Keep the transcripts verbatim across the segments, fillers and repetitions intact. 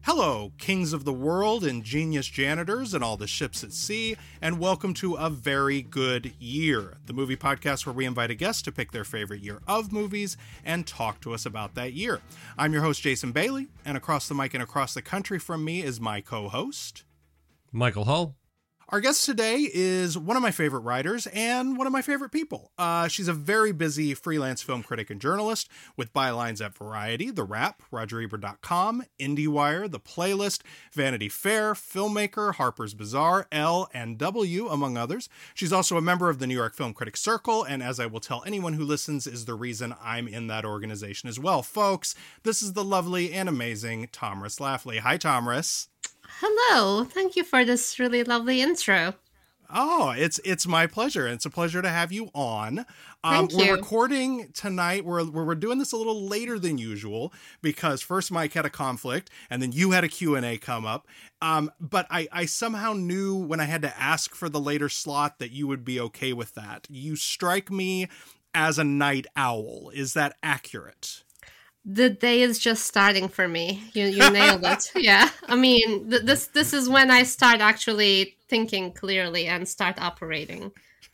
Hello, kings of the world and genius janitors and all the ships at sea, and welcome to A Very Good Year, the movie podcast where we invite a guest to pick their favorite year of movies and talk to us about that year. I'm your host, Jason Bailey, and across the mic and across the country from me is my co-host, Michael Hull. Our guest today is one of my favorite writers and one of my favorite people. Uh, she's a very busy freelance film critic and journalist with bylines at Variety, The Wrap, Roger Ebert dot com, IndieWire, The Playlist, Vanity Fair, Filmmaker, Harper's Bazaar, Elle, and W, among others. She's also a member of the New York Film Critics Circle, and as I will tell anyone who listens, is the reason I'm in that organization as well. Folks, this is the lovely and amazing Tomris Lafley. Hi, Tomris. Hello. Thank you for this really lovely intro. Oh, it's it's my pleasure. It's a pleasure to have you on. Um, Thank we're you. recording tonight. We're, we're we're doing this a little later than usual because first Mike had a conflict and then you had a Q and A come up. Um, but I, I somehow knew when I had to ask for the later slot that you would be okay with that. You strike me as a night owl. Is that accurate? The day is just starting for me. You you nailed it. Yeah. I mean, th- this this is when I start actually thinking clearly and start operating.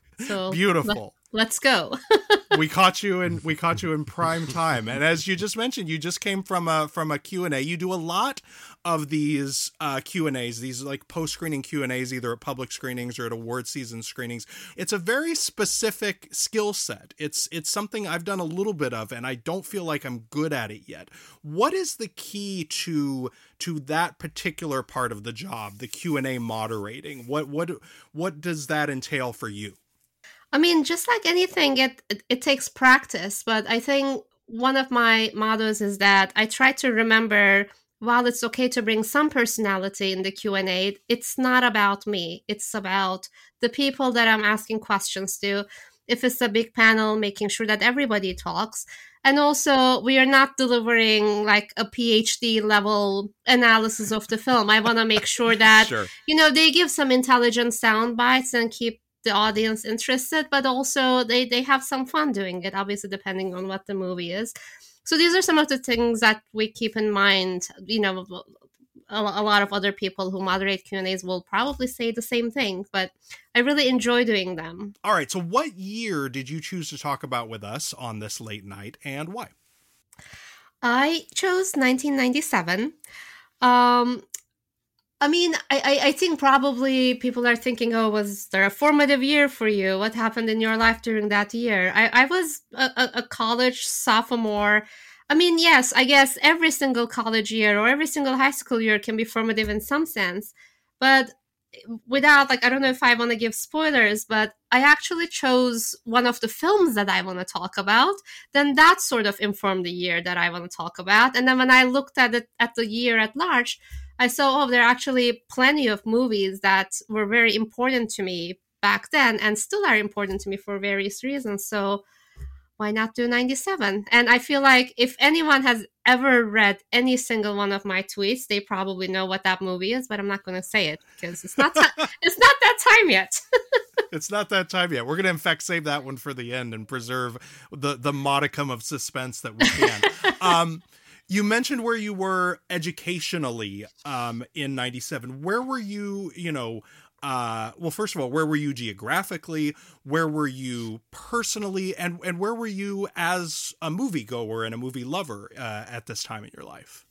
So Beautiful. Let, let's go. we caught you in we caught you in prime time, and as you just mentioned, you just came from a from a Q and A. You do a lot of these uh, Q and A's, these like post screening Q and A's, either at public screenings or at award season screenings. It's a very specific skill set. It's it's something I've done a little bit of, and I don't feel like I'm good at it yet. What is the key to to that particular part of the job, the Q and A moderating? What what what does that entail for you? I mean, just like anything, it, it it takes practice. But I think one of my mottos is that I try to remember, while it's okay to bring some personality in the Q and A, it's not about me. It's about the people that I'm asking questions to. If it's a big panel, making sure that everybody talks. And also, we are not delivering like a PhD level analysis of the film. I want to make sure that, Sure. you know, they give some intelligent sound bites and keep the audience interested, but also they, they have some fun doing it, obviously, depending on what the movie is. So these are some of the things that we keep in mind. You know, a, a lot of other people who moderate Q and A's will probably say the same thing, but I really enjoy doing them. All right. So what year did you choose to talk about with us on this late night, and why? I chose nineteen ninety-seven. Um, I mean, I, I, I think probably people are thinking, oh, was there a formative year for you? What happened in your life during that year? I, I was a, a, a college sophomore. I mean, yes, I guess every single college year or every single high school year can be formative in some sense. But without, like, I don't know if I want to give spoilers, but I actually chose one of the films that I want to talk about. Then that sort of informed the year that I want to talk about. And then when I looked at it at the year at large, I saw, oh, there are actually plenty of movies that were very important to me back then and still are important to me for various reasons. So why not do ninety-seven? And I feel like if anyone has ever read any single one of my tweets, they probably know what that movie is, but I'm not going to say it because it's not ta- it's not that time yet. It's not that time yet. We're going to, in fact, save that one for the end and preserve the, the modicum of suspense that we can. um, You mentioned where you were educationally um, in ninety-seven. Where were you, you know, uh, well, first of all, where were you geographically? Where were you personally? And, and where were you as a moviegoer and a movie lover uh, at this time in your life?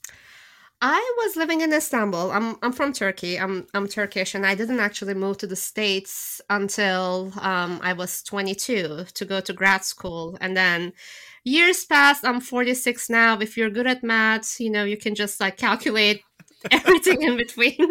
I was living in Istanbul. I'm I'm from Turkey. I'm I'm Turkish, and I didn't actually move to the States until um, I was twenty-two to go to grad school, and then years passed. I'm forty-six now. If you're good at math, you know you can just like calculate everything in between.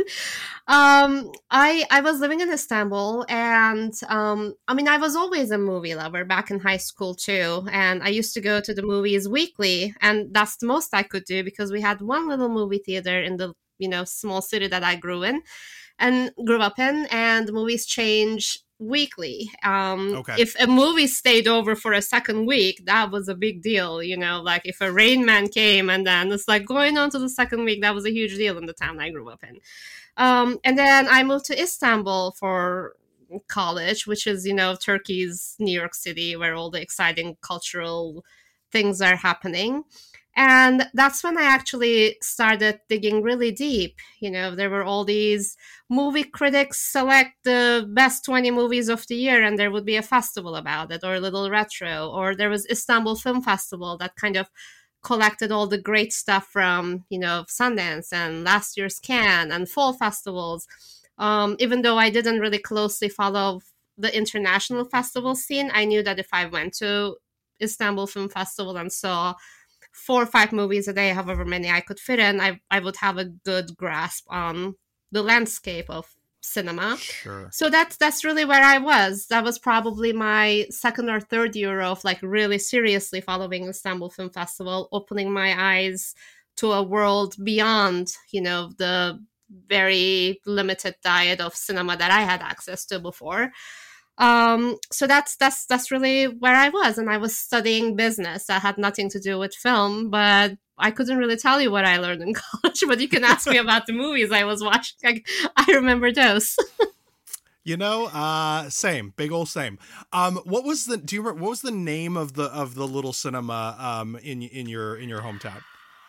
Um, I I was living in Istanbul, and um, I mean I was always a movie lover back in high school too, and I used to go to the movies weekly, and that's the most I could do because we had one little movie theater in the you know small city that I grew in and grew up in, and the movies change weekly. Um, Okay. If a movie stayed over for a second week, that was a big deal, you know, like if a Rain Man came and then it's like going on to the second week, that was a huge deal in the town I grew up in. Um, and then I moved to Istanbul for college, which is, you know, Turkey's New York City, where all the exciting cultural things are happening. And that's when I actually started digging really deep. You know, there were all these movie critics select the best twenty movies of the year, and there would be a festival about it, or a little retro, or there was Istanbul Film Festival that kind of collected all the great stuff from, you know, Sundance and last year's Cannes and fall festivals. Um, even though I didn't really closely follow the international festival scene, I knew that if I went to Istanbul Film Festival and saw four or five movies a day, however many I could fit in, I, I would have a good grasp on the landscape of cinema. Sure. So that's that's really where I was. That was probably my second or third year of like really seriously following Istanbul Film Festival, opening my eyes to a world beyond, you know, the very limited diet of cinema that I had access to before. Um, so that's that's that's really where I was, and I was studying business. That had nothing to do with film, but I couldn't really tell you what I learned in college. But you can ask me about the movies I was watching. I, I remember those. You know, uh, same, big old same. Um, what was the? Do you remember what was the name of the of the little cinema um in in your in your hometown?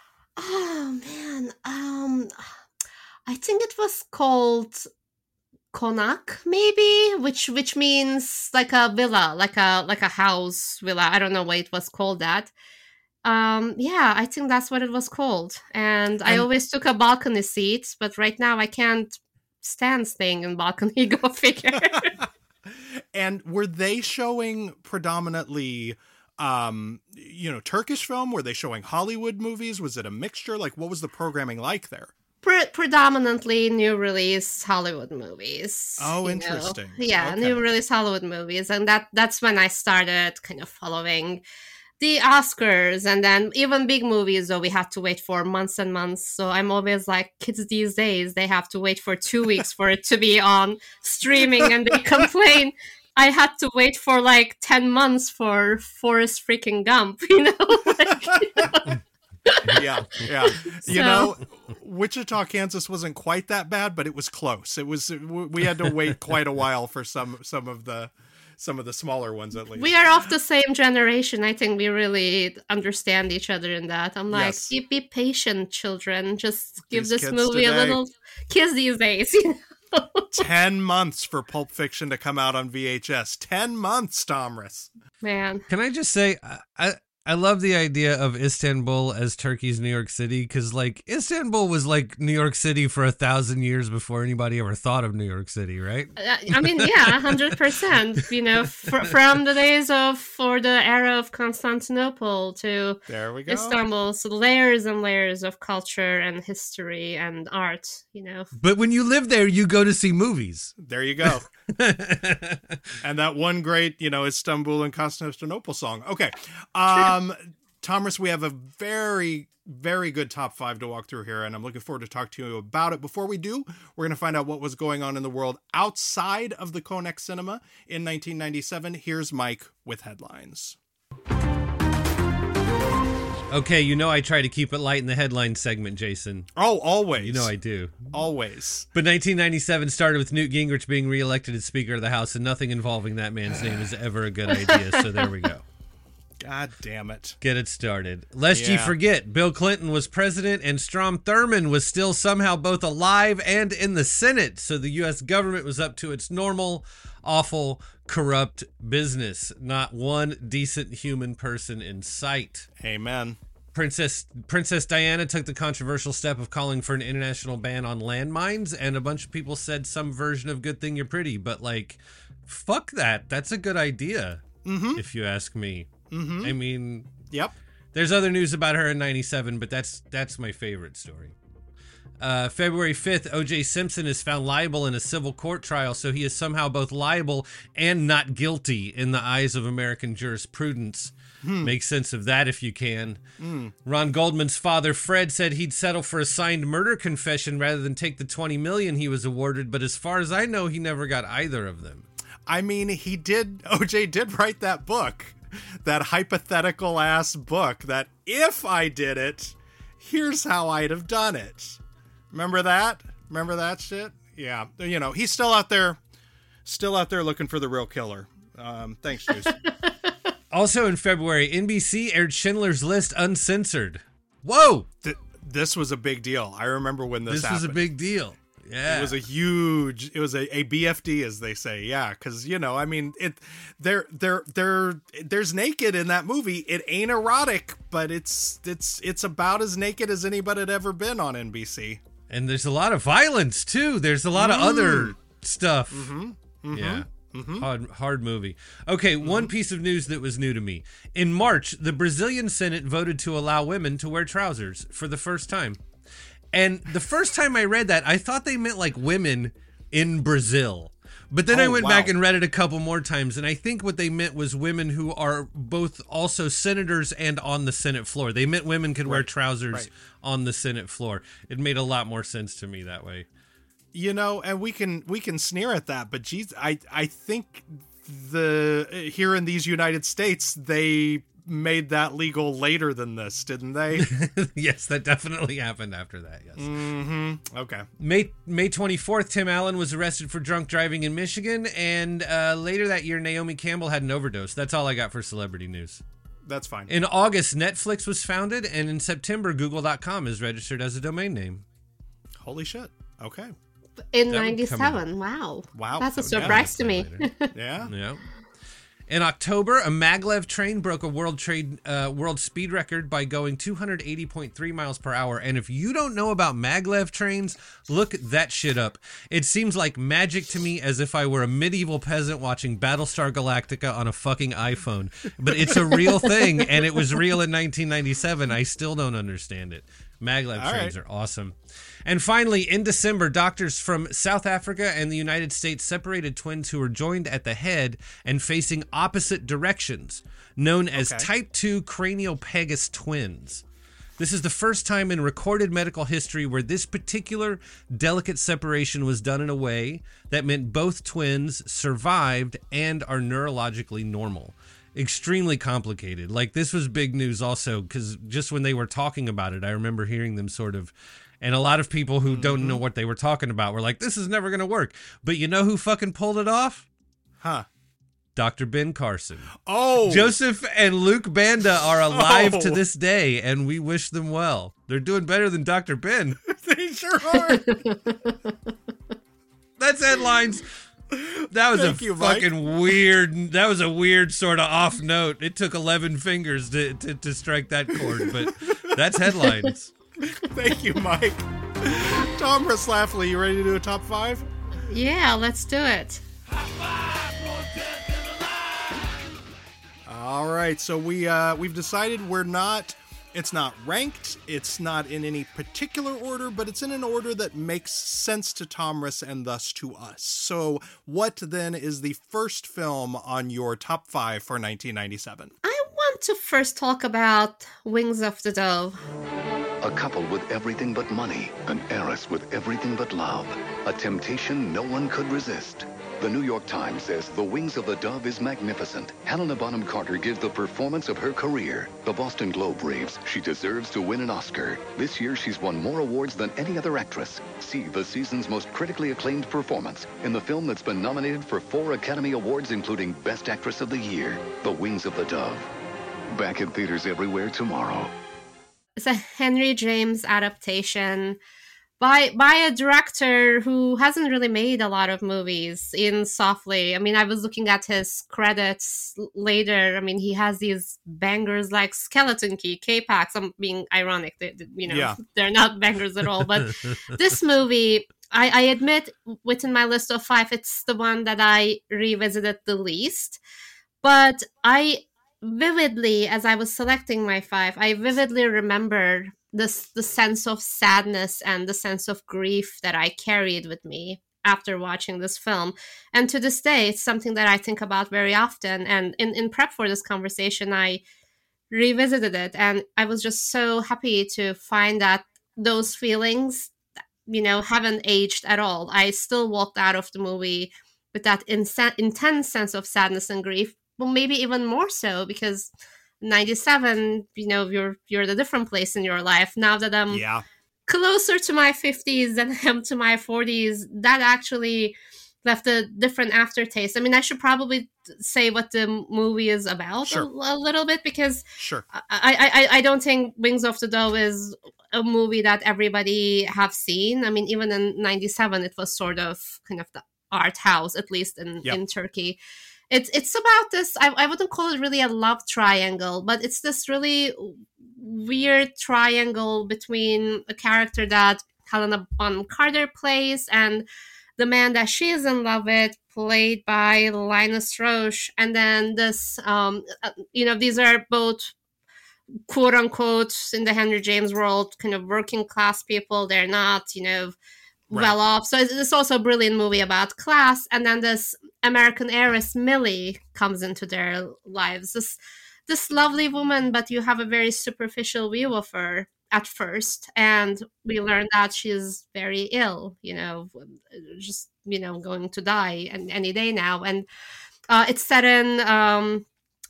Oh man, um, I think it was called Konak, maybe, which which means like a villa, like a like a house villa. I don't know why it was called that. Um, yeah, I think that's what it was called. And, and I always took a balcony seat, but right now I can't stand staying in balcony. Go figure. And were they showing predominantly, um, you know, Turkish film? Were they showing Hollywood movies? Was it a mixture? Like, what was the programming like there? Pre- predominantly new release Hollywood movies. Oh, interesting. Know? Yeah, okay. New release Hollywood movies. And that that's when I started kind of following the Oscars, and then even big movies, though, we had to wait for months and months. So I'm always like, kids these days, they have to wait for two weeks for it to be on streaming, and they complain. I had to wait for like ten months for Forrest freaking Gump, you know? Like, you know? yeah, yeah. So, you know, Wichita, Kansas wasn't quite that bad, but it was close. It was. We had to wait quite a while for some some of the some of the smaller ones, at least. We are of the same generation. I think we really understand each other in that. I'm like, yes. be, be patient, children. Just give these this movie today. a little kiss these days. You know? Ten months for Pulp Fiction to come out on V H S. Ten months, Tomris. Man. Can I just say, I I love the idea of Istanbul as Turkey's New York City, because, like, Istanbul was like New York City for a thousand years before anybody ever thought of New York City, right? Uh, I mean, yeah, one hundred percent. You know, fr- from the days of, or the era of Constantinople to there we go. Istanbul, so layers and layers of culture and history and art, you know. But when you live there, you go to see movies. There you go. And that one great, you know, Istanbul and Constantinople song. Okay. Um, Tomris, we have a very, very good top five to walk through here, and I'm looking forward to talk to you about it. Before we do, we're going to find out what was going on in the world outside of the Konak Cinema in nineteen ninety-seven. Here's Mike with headlines. Okay, you know I try to keep it light in the headline segment, Jason. Oh, always. You know I do. Always. But nineteen ninety-seven started with Newt Gingrich being reelected as Speaker of the House, and nothing involving that man's name is ever a good idea, so there we go. God damn it. Get it started. Lest yeah. you forget, Bill Clinton was president and Strom Thurmond was still somehow both alive and in the Senate, so the U S government was up to its normal, awful, corrupt business. Not one decent human person in sight. Amen. Princess Princess Diana took the controversial step of calling for an international ban on landmines, and a bunch of people said some version of Good Thing You're Pretty, but like, fuck that. That's a good idea, mm-hmm. if you ask me. Mm-hmm. I mean, yep. There's other news about her in ninety-seven, but that's that's my favorite story. Uh, February fifth, O J Simpson is found liable in a civil court trial, so he is somehow both liable and not guilty in the eyes of American jurisprudence. Hmm. Make sense of that if you can. Mm. Ron Goldman's father, Fred, said he'd settle for a signed murder confession rather than take the twenty million dollars he was awarded, but as far as I know, he never got either of them. I mean, he did, O J did write that book. That hypothetical ass book that if I did it, here's how I'd have done it. Remember that? Remember that shit? Yeah. You know, he's still out there, still out there looking for the real killer. Um, thanks, Juice. Also in February, N B C aired Schindler's List uncensored. Whoa! Th- this was a big deal. I remember when this, This happened. was a big deal. Yeah. It was a huge, it was a, a B F D, as they say. Yeah. Cause you know, I mean, it, they're, they're, they're, there's naked in that movie. It ain't erotic, but it's, it's, it's about as naked as anybody had ever been on N B C. And there's a lot of violence too. There's a lot of other stuff. Mm-hmm. Mm-hmm. Yeah. Mm-hmm. Hard, hard movie. Okay, mm-hmm. One piece of news that was new to me. In March, the Brazilian Senate voted to allow women to wear trousers for the first time. And the first time I read that, I thought they meant like women in Brazil. But then oh, I went wow. back and read it a couple more times, and I think what they meant was women who are both also senators and on the Senate floor. They meant women could right. wear trousers right. on the Senate floor. It made a lot more sense to me that way. You know, and we can we can sneer at that, but geez, I I think the here in these United States they made that legal later than this, didn't they? Yes, that definitely happened after that. Yes. Mm-hmm. Okay. May May twenty-fourth, Tim Allen was arrested for drunk driving in Michigan, and uh, later that year, Naomi Campbell had an overdose. That's all I got for celebrity news. That's fine. In August, Netflix was founded, and in September, Google dot com is registered as a domain name. Holy shit. Okay. In ninety-seven. Wow. Wow. That's a surprise to me. Yeah. Yeah. In October, a maglev train broke a world trade uh, world speed record by going two hundred eighty point three miles per hour. And if you don't know about maglev trains, look that shit up. It seems like magic to me, as if I were a medieval peasant watching Battlestar Galactica on a fucking iPhone. But it's a real thing, and it was real in nineteen ninety-seven. I still don't understand it. Maglev All trains right. are awesome. And finally, in December, doctors from South Africa and the United States separated twins who were joined at the head and facing opposite directions, known as Okay. type two craniopagus twins. This is the first time in recorded medical history where this particular delicate separation was done in a way that meant both twins survived and are neurologically normal. Extremely complicated. Like, this was big news also, because just when they were talking about it, I remember hearing them sort of, and a lot of people who mm-hmm. don't know what they were talking about were like, this is never going to work. But you know who fucking pulled it off? Huh. Doctor Ben Carson. Oh! Joseph and Luke Banda are alive Oh. to this day, and we wish them well. They're doing better than Doctor Ben. They sure are. That's headlines. That was Thank a you, Mike. fucking weird, that was a weird sort of off note. It took eleven fingers to, to, to strike that chord, but that's headlines. Thank you, Mike. Tom Rislafley, you ready to do a top five? Yeah, let's do it. All right, so we uh, we've decided we're not. It's not ranked. It's not in any particular order, but it's in an order that makes sense to Tomris and thus to us. So, what then is the first film on your top five for nineteen ninety-seven? I want to first talk about Wings of the Dove. A couple with everything but money, an heiress with everything but love, a temptation no one could resist. The New York Times says The Wings of the Dove is magnificent. Helena Bonham Carter gives the performance of her career. The Boston Globe raves she deserves to win an Oscar. This year, she's won more awards than any other actress. See the season's most critically acclaimed performance in the film that's been nominated for four Academy Awards, including Best Actress of the Year, The Wings of the Dove. Back in theaters everywhere tomorrow. It's a Henry James adaptation by by a director who hasn't really made a lot of movies in Softly. I mean, I was looking at his credits later. I mean, he has these bangers like Skeleton Key, K-Pax. I'm being ironic. They, they- you know, Yeah. they're not bangers at all. But this movie, I, I admit, within my list of five, it's the one that I revisited the least. But I vividly, as I was selecting my five, I vividly remembered this the sense of sadness and the sense of grief that I carried with me after watching this film. And to this day, it's something that I think about very often. And in, in prep for this conversation, I revisited it, and I was just so happy to find that those feelings, you know, haven't aged at all. I still walked out of the movie with that insa- intense sense of sadness and grief. Well, maybe even more so because ninety-seven, you know, you're you're at a different place in your life. Now that I'm Yeah. closer to my fifties than I am to my forties, that actually left a different aftertaste. I mean, I should probably say what the movie is about Sure. a, a little bit, because Sure. I, I, I don't think Wings of the Dove is a movie that everybody have seen. I mean, even in ninety-seven, it was sort of kind of the art house, at least in, Yep. in Turkey. It's it's about this, I, I wouldn't call it really a love triangle, but it's this really weird triangle between a character that Helena Bonham Carter plays and the man that she is in love with, played by Linus Roche. And then this, um, uh, you know, these are both quote unquote in the Henry James world kind of working class people. They're not, you know, Right. well off. So it's, it's also a brilliant movie about class. And then this American heiress Millie comes into their lives. This this lovely woman, but you have a very superficial view of her at first, and we learn that she's very ill. You know, just you know going to die and any day now. And uh, it's set in um,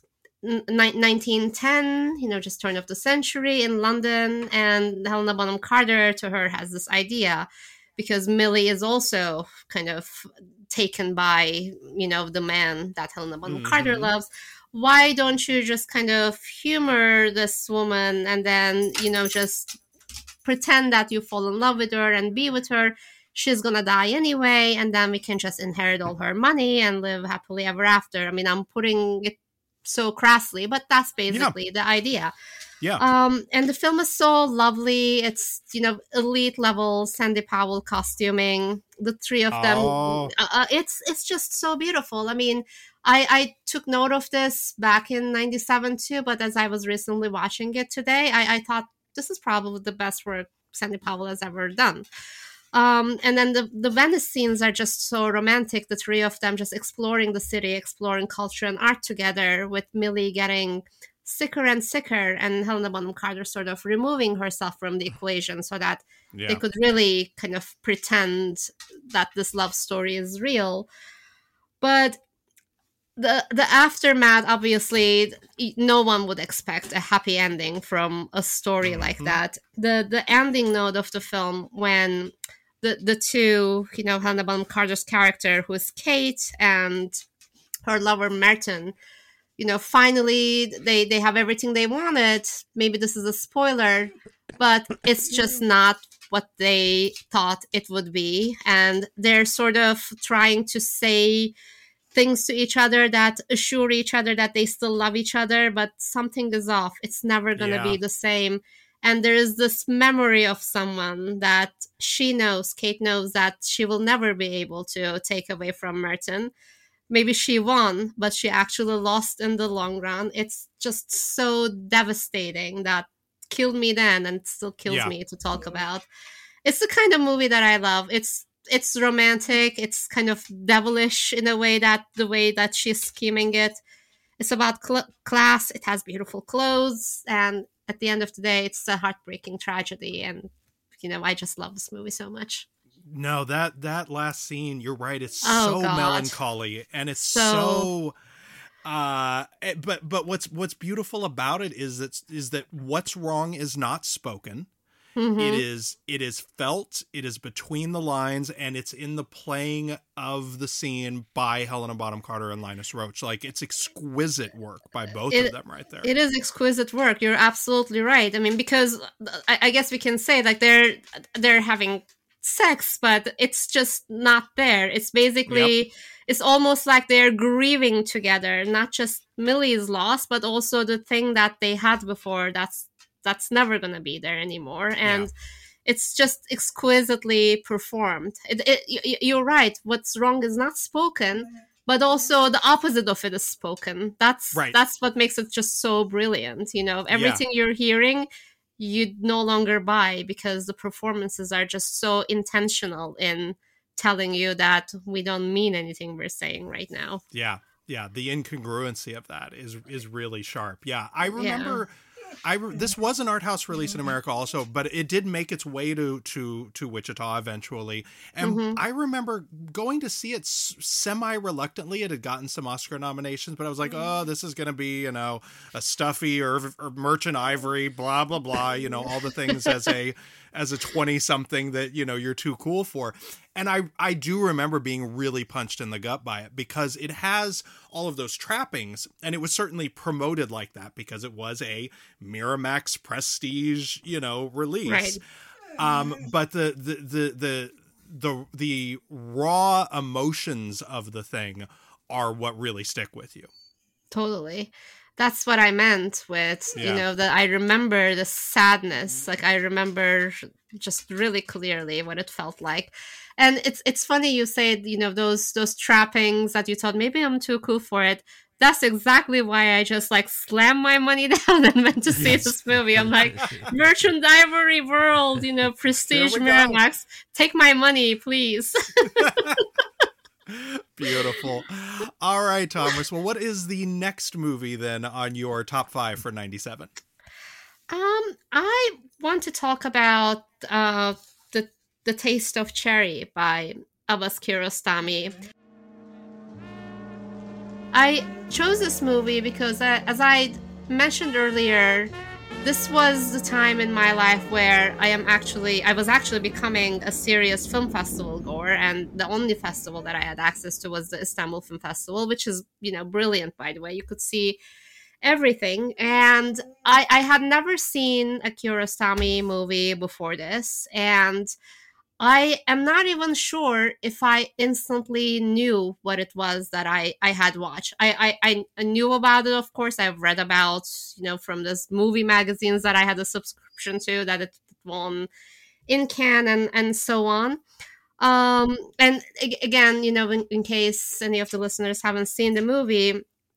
nineteen ten. You know, just turn of the century in London, and Helena Bonham Carter to her has this idea. Because Millie is also kind of taken by, you know, the man that Helena Bonham mm-hmm. Carter loves. Why don't you just kind of humor this woman and then, you know, just pretend that you fall in love with her and be with her? She's going to die anyway, and then we can just inherit all her money and live happily ever after. I mean, I'm putting it so crassly, but that's basically yeah. the idea. Yeah. Um, and the film is so lovely. It's, you know, elite level Sandy Powell costuming. The three of them. Oh. Uh, it's it's just so beautiful. I mean, I, I took note of this back in ninety-seven too, but as I was recently watching it today, I, I thought this is probably the best work Sandy Powell has ever done. Um, and then the, the Venice scenes are just so romantic. The three of them just exploring the city, exploring culture and art together, with Millie getting sicker and sicker, and Helena Bonham Carter sort of removing herself from the equation so that yeah. they could really kind of pretend that this love story is real. But the the aftermath, obviously, no one would expect a happy ending from a story mm-hmm. like that. The the ending note of the film, when the the two, you know, Helena Bonham Carter's character, who is Kate, and her lover Merton, you know, finally they, they have everything they wanted. Maybe this is a spoiler, but it's just not what they thought it would be. And they're sort of trying to say things to each other that assure each other that they still love each other, but something is off. It's never going to yeah. be the same. And there is this memory of someone that she knows, Kate knows, that she will never be able to take away from Merton. Maybe she won, but she actually lost in the long run. It's just so devastating that killed me then and still kills yeah. me to talk about. It's the kind of movie that I love. It's it's romantic. It's kind of devilish in a way, that the way that she's scheming it. It's about cl- class. It has beautiful clothes. And at the end of the day, it's a heartbreaking tragedy. And, you know, I just love this movie so much. No, that that last scene, you're right. It's oh, so God. melancholy, and it's so, so uh but but what's what's beautiful about it is that is that what's wrong is not spoken. Mm-hmm. It is it is felt, it is between the lines, and it's in the playing of the scene by Helena Bonham Carter and Linus Roche. Like, it's exquisite work by both it, of them right there. It is exquisite work. You're absolutely right. I mean, because I, I guess we can say, like, they're they're having sex, but it's just not there. It's basically yep. it's almost like they're grieving together, not just Millie's loss, but also the thing that they had before that's that's never going to be there anymore. And yeah. it's just exquisitely performed. It, it, you're right. What's wrong is not spoken, but also the opposite of it is spoken. That's right. that's what makes it just so brilliant. You know, everything yeah. you're hearing, you no longer buy, because the performances are just so intentional in telling you that we don't mean anything we're saying right now. Yeah. Yeah. The incongruency of that is, is really sharp. Yeah. I remember, yeah. I re- this was an art house release in America also, but it did make its way to, to, to Wichita eventually. And mm-hmm. I remember going to see it s- semi-reluctantly. It had gotten some Oscar nominations, but I was like, oh, this is going to be, you know, a stuffy or, or Merchant Ivory, blah, blah, blah, you know, all the things as a, as a twenty something that, you know, you're too cool for. And I, I do remember being really punched in the gut by it because it has all of those trappings, and it was certainly promoted like that because it was a Miramax prestige, you know, release. Right. Um, but the, the, the, the, the, the raw emotions of the thing are what really stick with you. Totally. That's what I meant with, Yeah. you know, that I remember the sadness. Like, I remember just really clearly what it felt like. And it's it's funny you said, you know, those those trappings that you thought maybe I'm too cool for it. That's exactly why I just like slammed my money down and went to see Yes. this movie. I'm like, Merchant Ivory World, you know, Prestige There we go. Miramax, take my money, please. Beautiful. All right, Thomas. Well, what is the next movie then on your top five for ninety-seven? Um, I want to talk about uh, the the Taste of Cherry by Abbas Kiarostami. I chose this movie because, uh, as I mentioned earlier, this was the time in my life where I am actually I was actually becoming a serious film festival goer, and the only festival that I had access to was the Istanbul Film Festival, which is, you know, brilliant, by the way. You could see everything, and I, I had never seen a Kiarostami movie before this, and I am not even sure if I instantly knew what it was that I, I had watched. I, I, I knew about it, of course. I've read about, you know, from this movie magazines that I had a subscription to, that it won in Cannes and, and so on. Um, and again, you know, in, in case any of the listeners haven't seen the movie,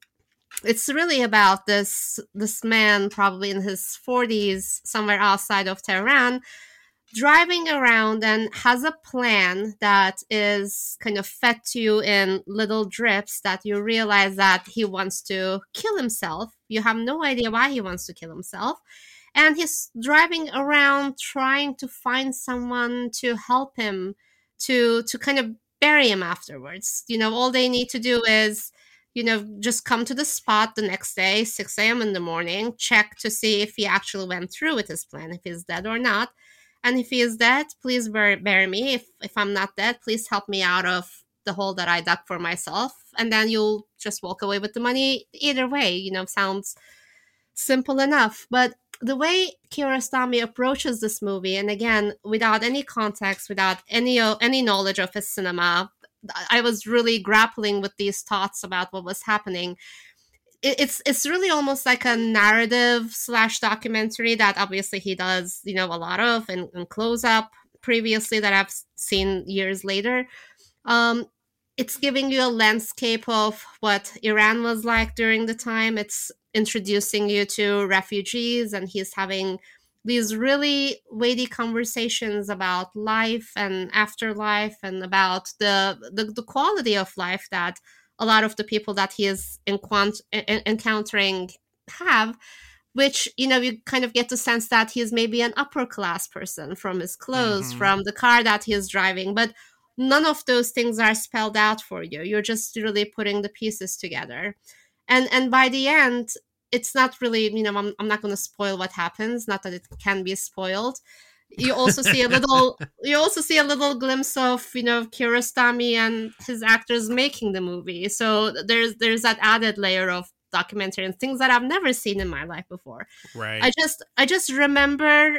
it's really about this this man, probably in his forties, somewhere outside of Tehran, driving around and has a plan that is kind of fed to you in little drips that you realize that he wants to kill himself. You have no idea why he wants to kill himself. And he's driving around trying to find someone to help him to to kind of bury him afterwards. You know, all they need to do is, you know, just come to the spot the next day, six a.m. in the morning, check to see if he actually went through with his plan, if he's dead or not. And if he is dead, please bury, bury me. If if I'm not dead, please help me out of the hole that I dug for myself. And then you'll just walk away with the money. Either way, you know, sounds simple enough. But the way Kiarostami approaches this movie, and again, without any context, without any any knowledge of his cinema, I was really grappling with these thoughts about what was happening. It's it's really almost like a narrative slash documentary that obviously he does, you know, a lot of, and, and close up previously that I've seen years later. Um, it's giving you a landscape of what Iran was like during the time. It's introducing you to refugees, and he's having these really weighty conversations about life and afterlife, and about the the, the quality of life that a lot of the people that he is enquant- encountering have, which, you know, you kind of get the sense that he is maybe an upper class person from his clothes, mm-hmm. from the car that he is driving, but none of those things are spelled out for you. You're just really putting the pieces together. And and by the end, it's not really, you know, I'm, I'm not going to spoil what happens, not that it can be spoiled. You also see a little, you also see a little glimpse of, you know, Kiarostami and his actors making the movie. So there's there's that added layer of documentary and things that I've never seen in my life before. Right. I just I just remember,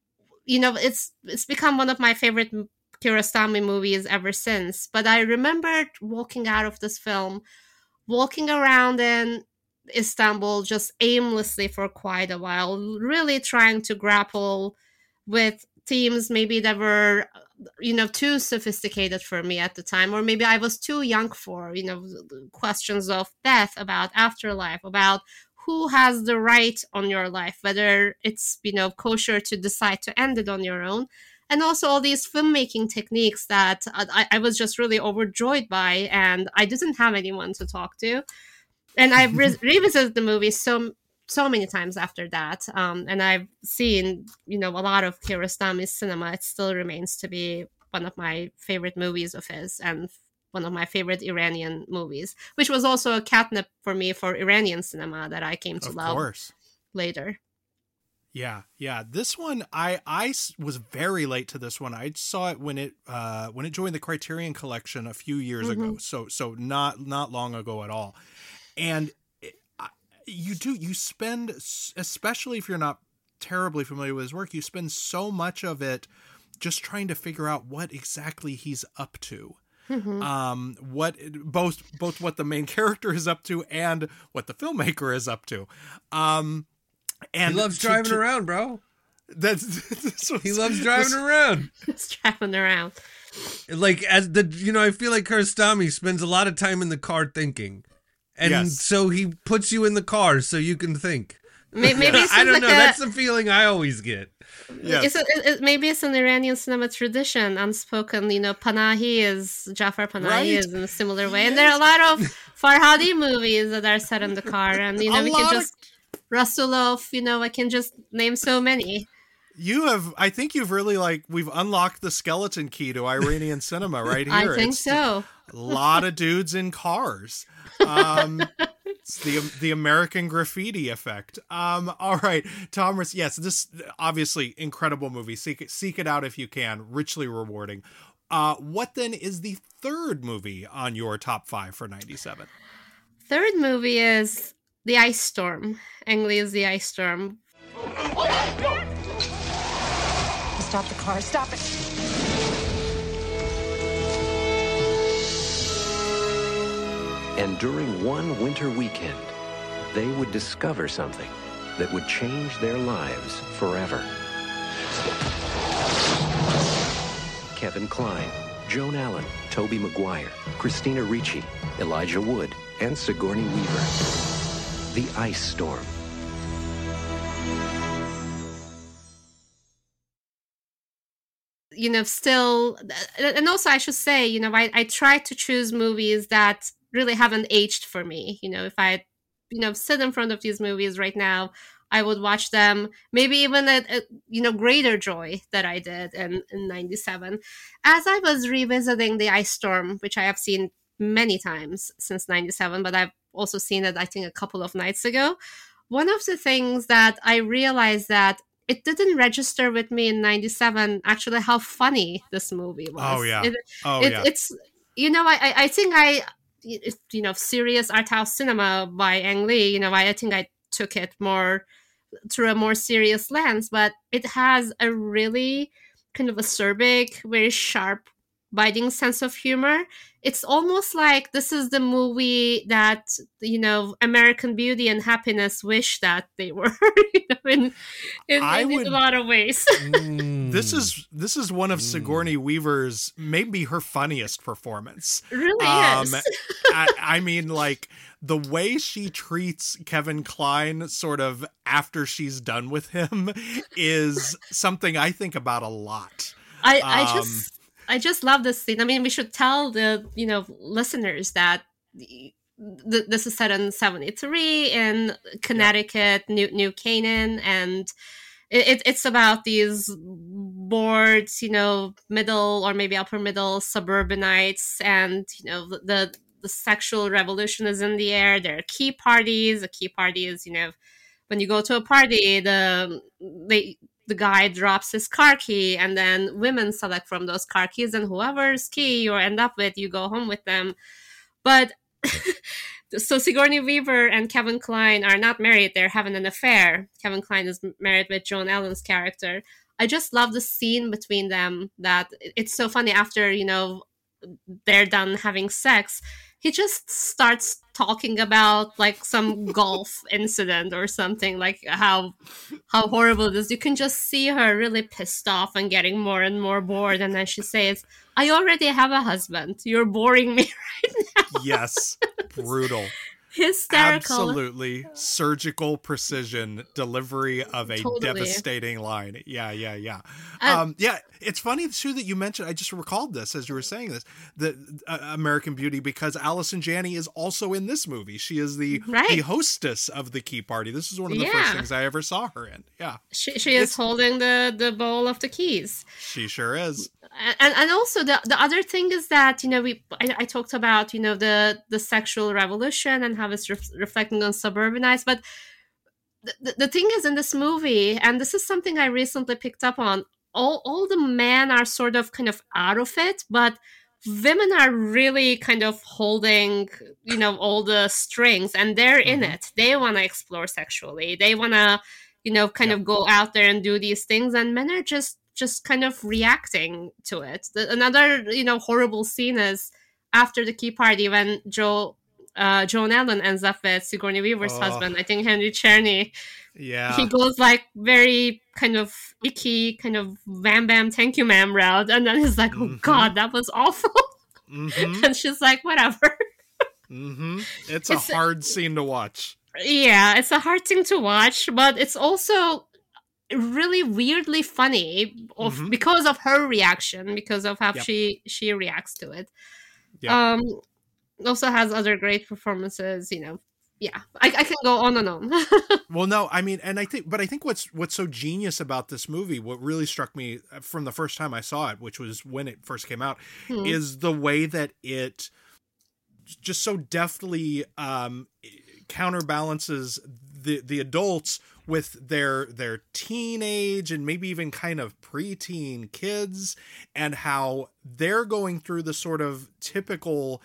you know, it's it's become one of my favorite Kiarostami movies ever since. But I remembered walking out of this film, walking around in Istanbul just aimlessly for quite a while, really trying to grapple with themes maybe that were, you know, too sophisticated for me at the time, or maybe I was too young for, you know, questions of death, about afterlife, about who has the right on your life, whether it's, you know, kosher to decide to end it on your own. And also all these filmmaking techniques that I, I was just really overjoyed by, and I didn't have anyone to talk to. And I've re- revisited the movie so so many times after that, um, and I've seen, you know, a lot of Kiarostami's cinema. It still remains to be one of my favorite movies of his, and one of my favorite Iranian movies, which was also a catnip for me for Iranian cinema that I came to of love course. later. Yeah, yeah. This one, I I s- was very late to this one. I saw it when it uh, when it joined the Criterion Collection a few years Mm-hmm. ago. So so not not long ago at all. And it, I, you do you spend, s- especially if you're not terribly familiar with his work, you spend so much of it just trying to figure out what exactly he's up to. Mm-hmm. Um, what both both what the main character is up to and what the filmmaker is up to. Um, and He loves to- driving to- around, bro. That's, this was- He loves driving this- around. Just driving around. Like as the you know, I feel like Kurstami spends a lot of time in the car thinking, and Yes. so he puts you in the car so you can think. Maybe, maybe it's I don't like know. A, That's the feeling I always get. Yes. It's a, it, it- maybe it's an Iranian cinema tradition, unspoken. You know, Panahi is Jafar Panahi Right. is in a similar way, and there are a lot of Farhadi movies that are set in the car, and you know A we can lot of- just Rasulov. You know, I can just name so many. You have, I think you've really like, we've unlocked the skeleton key to Iranian cinema right here. I think It's so. A lot of dudes in cars. Um, it's the the American graffiti effect. Um, all right, Tom. Riss- Yes, this obviously incredible movie. Seek it, seek it out if you can. Richly rewarding. Uh, what then is the third movie on your top five for ninety-seven? Third movie is The Ice Storm. Ang Lee's The Ice Storm. Stop the car. Stop it. And during one winter weekend, they would discover something that would change their lives forever. Kevin Kline, Joan Allen, Tobey Maguire, Christina Ricci, Elijah Wood, and Sigourney Weaver. The Ice Storm. You know, still, and also I should say, you know, I, I try to choose movies that really haven't aged for me. You know, if I, you know, sit in front of these movies right now, I would watch them maybe even at, at you know, greater joy that I did in, in ninety-seven. As I was revisiting The Ice Storm, which I have seen many times since ninety-seven, but I've also seen it, I think, a couple of nights ago. One of the things that I realized that it didn't register with me in ninety-seven, actually, how funny this movie was. Oh, yeah. It, Oh it, yeah. It's, you know, I, I think I, you know, serious art house cinema by Ang Lee, you know, I, I think I took it more through a more serious lens, but it has a really kind of acerbic, very sharp, biting sense of humor. It's almost like this is the movie that, you know, American Beauty and Happiness wish that they were, you know, in, in, I in, would- in a lot of ways. This is this is one of Sigourney Weaver's, maybe her funniest performance. really Um, is. I, I mean, like the way she treats Kevin Kline, sort of after she's done with him, is something I think about a lot. I, I um, just I just love this scene. I mean, we should tell the, you know, listeners that the, the, this is set in seventy-three in Connecticut, New New Canaan, and it, it, it's about these bored, you know, middle or maybe upper middle suburbanites, and you know the, the the sexual revolution is in the air. There are key parties. A key party is, you know, when you go to a party, the they the guy drops his car key, and then women select from those car keys, and whoever's key you end up with, you go home with them. But so Sigourney Weaver and Kevin Kline are not married; they're having an affair. Kevin Kline is married with Joan Allen's character. I just love the scene between them. That it's so funny. After, you know, they're done having sex, he just starts talking about like some golf incident or something, like how how horrible it is. You can just see her really pissed off and getting more and more bored, and then she says, "I already have a husband. You're boring me right now." Yes, brutal. Hysterical. Absolutely surgical precision delivery of a Totally. devastating line. Yeah, yeah, yeah. Uh, um, yeah, it's funny too that you mentioned. I just recalled this as you were saying this. The uh, American Beauty, because Allison Janney is also in this movie. She is the Right. the hostess of the Key Party. This is one of the Yeah. first things I ever saw her in. Yeah, She, she is It's- holding the, the bowl of the keys. she sure is. and and also the the other thing is that, you know, we I, I talked about, you know, the the sexual revolution and how it's re- reflecting on suburbanites, but the, the thing is in this movie, and this is something I recently picked up on, all, all the men are sort of kind of out of it, but women are really kind of holding, you know, all the strings, and they're mm-hmm. in it. They want to explore sexually. They want to, you know, kind yep. of go out there and do these things, and men are just just kind of reacting to it. The, another, you know, horrible scene is after the key party when Joe uh, Joan Allen ends up with Sigourney Weaver's oh. husband. I think Henry Czerny. Yeah, he goes like very kind of icky, kind of wham bam, thank you ma'am route, and then he's like, oh mm-hmm. God, that was awful. Mm-hmm. And she's like, whatever. Mm-hmm. It's, it's a hard a, scene to watch. Yeah, it's a hard thing to watch, but it's also really weirdly funny of, mm-hmm. because of her reaction, because of how yep. she she reacts to it. Yep. Um, also has other great performances, you know. Yeah, I, I can go on and on. Well, no, I mean, and I think, but I think what's what's so genius about this movie, what really struck me from the first time I saw it, which was when it first came out, hmm. is the way that it just so deftly um, counterbalances the the adults with their their teenage and maybe even kind of preteen kids, and how they're going through the sort of typical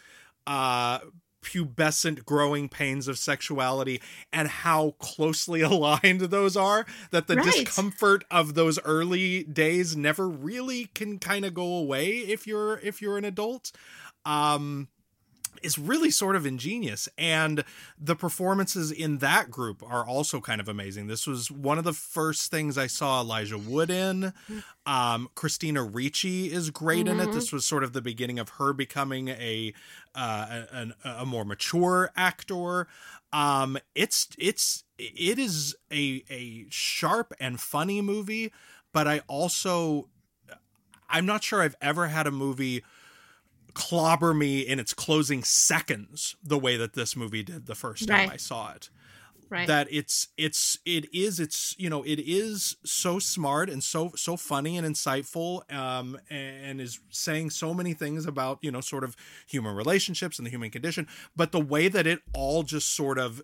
uh pubescent growing pains of sexuality, and how closely aligned those are, that the right. discomfort of those early days never really can kind of go away if you're if you're an adult. Um is really sort of ingenious, and the performances in that group are also kind of amazing. This was one of the first things I saw Elijah Wood in. Um, Christina Ricci is great mm-hmm. in it. This was sort of the beginning of her becoming a uh, a, a more mature actor. Um, it's it's it is a a sharp and funny movie, but I also I'm not sure I've ever had a movie clobber me in its closing seconds the way that this movie did the first time right. I saw it. Right. That it's it's it is it's you know it is so smart and so so funny and insightful, um and is saying so many things about, you know, sort of human relationships and the human condition, but the way that it all just sort of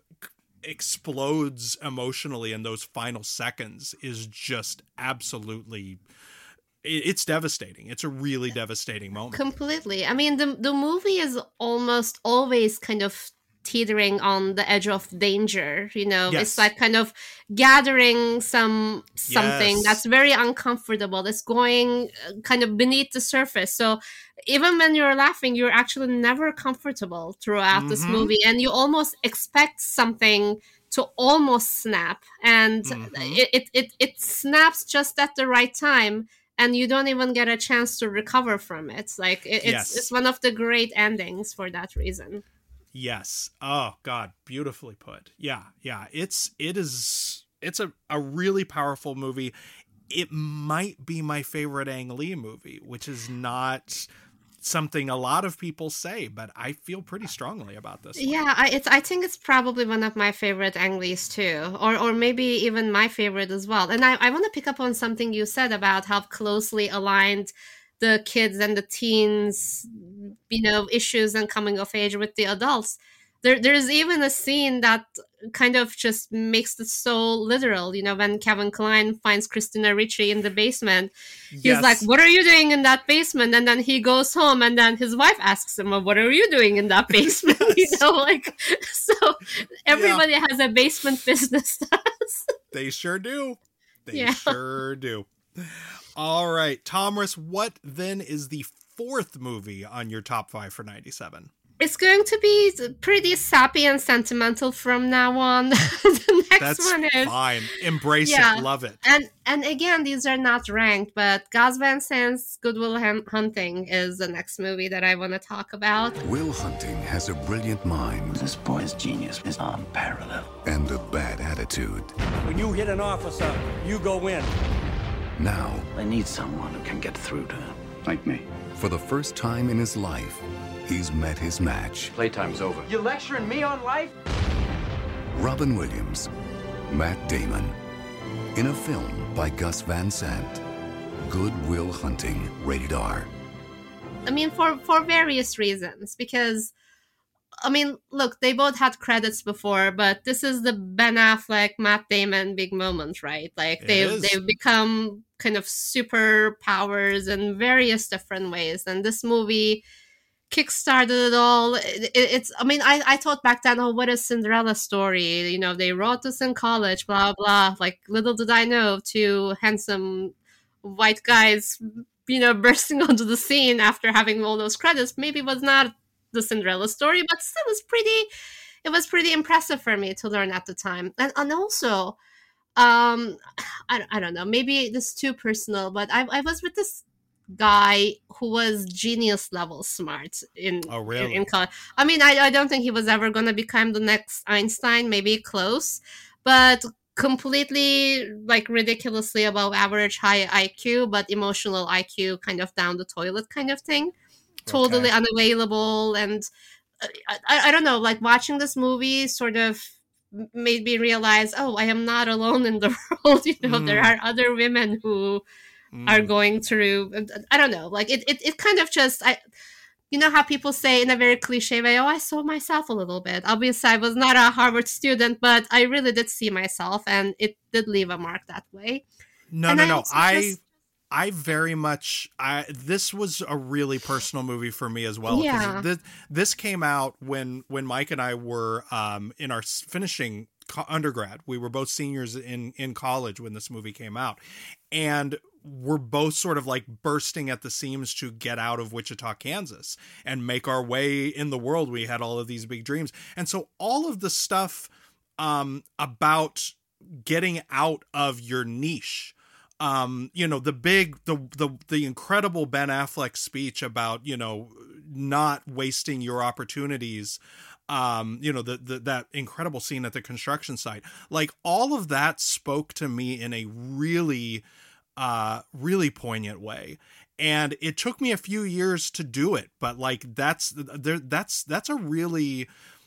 explodes emotionally in those final seconds is just absolutely, it's devastating. It's a really devastating moment. Completely. I mean, the the movie is almost always kind of teetering on the edge of danger. You know, yes. It's like kind of gathering some something yes. that's very uncomfortable. It's going kind of beneath the surface. So even when you're laughing, you're actually never comfortable throughout mm-hmm. this movie, and you almost expect something to almost snap, and mm-hmm. it, it it it snaps just at the right time. And you don't even get a chance to recover from it. Like it, it's yes. it's one of the great endings for that reason. Yes. Oh God, beautifully put. Yeah, yeah. It's it is it's a, a really powerful movie. It might be my favorite Ang Lee movie, which is not something a lot of people say, but I feel pretty strongly about this one. Yeah, I, it's. I think it's probably one of my favorite Ang Lees too, or or maybe even my favorite as well. And I, I want to pick up on something you said about how closely aligned the kids and the teens, you know, issues and coming of age with the adults. There, there's even a scene that kind of just makes it so literal. You know, when Kevin Kline finds Christina Ricci in the basement, he's yes. like, "What are you doing in that basement?" And then he goes home, and then his wife asks him, well, "What are you doing in that basement?" Yes. You know, like, so everybody yeah. has a basement business. They sure do. They yeah. sure do. All right, Tomris, what then is the fourth movie on your top five for ninety-seven? It's going to be pretty sappy and sentimental from now on. The next That's one is fine. Embrace yeah. it. Love it. And and again, these are not ranked, but Gus Van Sant's Good Will Hunting is the next movie that I want to talk about. Will Hunting has a brilliant mind. This boy's genius is unparalleled. And a bad attitude. When you hit an officer, you go in. Now, I need someone who can get through to him. Like me. For the first time in his life, he's met his match. Playtime's over. You lecturing me on life? Robin Williams, Matt Damon, in a film by Gus Van Sant. Good Will Hunting, rated R. I mean, for, for various reasons, because I mean, look, they both had credits before, but this is the Ben Affleck, Matt Damon big moment, right? Like they've they've become kind of superpowers in various different ways, and this movie kickstarted it all. It, it, it's, I mean, I, I thought back then, oh, what a Cinderella story. You know, they wrote this in college, blah, blah. Like, little did I know, two handsome white guys, you know, bursting onto the scene after having all those credits maybe was not the Cinderella story, but still was pretty, it was pretty impressive for me to learn at the time. And, and also, um, I, I don't know, maybe this is too personal, but I, I was with this guy who was genius level smart in oh really in, in college. I mean, I, I don't think he was ever going to become the next Einstein, maybe close, but completely like ridiculously above average high I Q, but emotional I Q kind of down the toilet kind of thing. Totally okay. Unavailable. And I, I don't know, like watching this movie sort of made me realize, oh, I am not alone in the world. You know, mm. there are other women who Mm. are going through, I don't know, like it, it, it kind of just, I, you know how people say in a very cliche way, oh, I saw myself a little bit. Obviously, I was not a Harvard student, but I really did see myself, and it did leave a mark that way. No, and no, I no. I, just, I very much, I, this was a really personal movie for me as well. Yeah. This, this came out when, when Mike and I were um, in our finishing undergrad. We were both seniors in, in college when this movie came out. And we're both sort of like bursting at the seams to get out of Wichita, Kansas and make our way in the world. We had all of these big dreams. And so all of the stuff um, about getting out of your niche, um, you know, the big, the, the, the incredible Ben Affleck speech about, you know, not wasting your opportunities, um, you know, the, the, that incredible scene at the construction site, like all of that spoke to me in a really, uh, really poignant way. And it took me a few years to do it, but like, that's there, that's, that's a really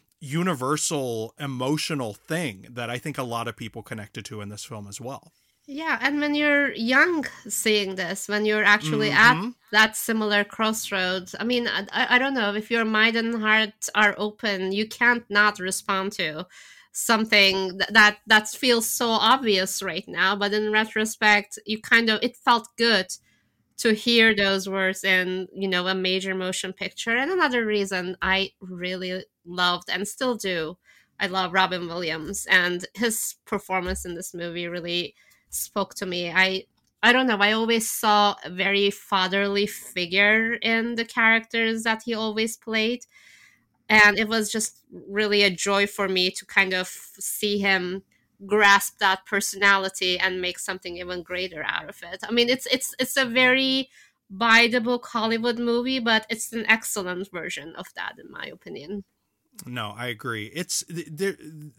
universal emotional thing that I think a lot of people connected to in this film as well. Yeah, and when you're young seeing this, when you're actually mm-hmm. at that similar crossroads, I mean, I, I don't know, if your mind and heart are open, you can't not respond to something that, that that feels so obvious right now. But in retrospect, you kind of, it felt good to hear those words in, you know, a major motion picture. And another reason I really loved and still do, I love Robin Williams, and his performance in this movie really spoke to me. I I don't know, I always saw a very fatherly figure in the characters that he always played, and it was just really a joy for me to kind of see him grasp that personality and make something even greater out of it. I mean, it's it's it's a very by the book Hollywood movie, but it's an excellent version of that in my opinion. No, I agree. It's there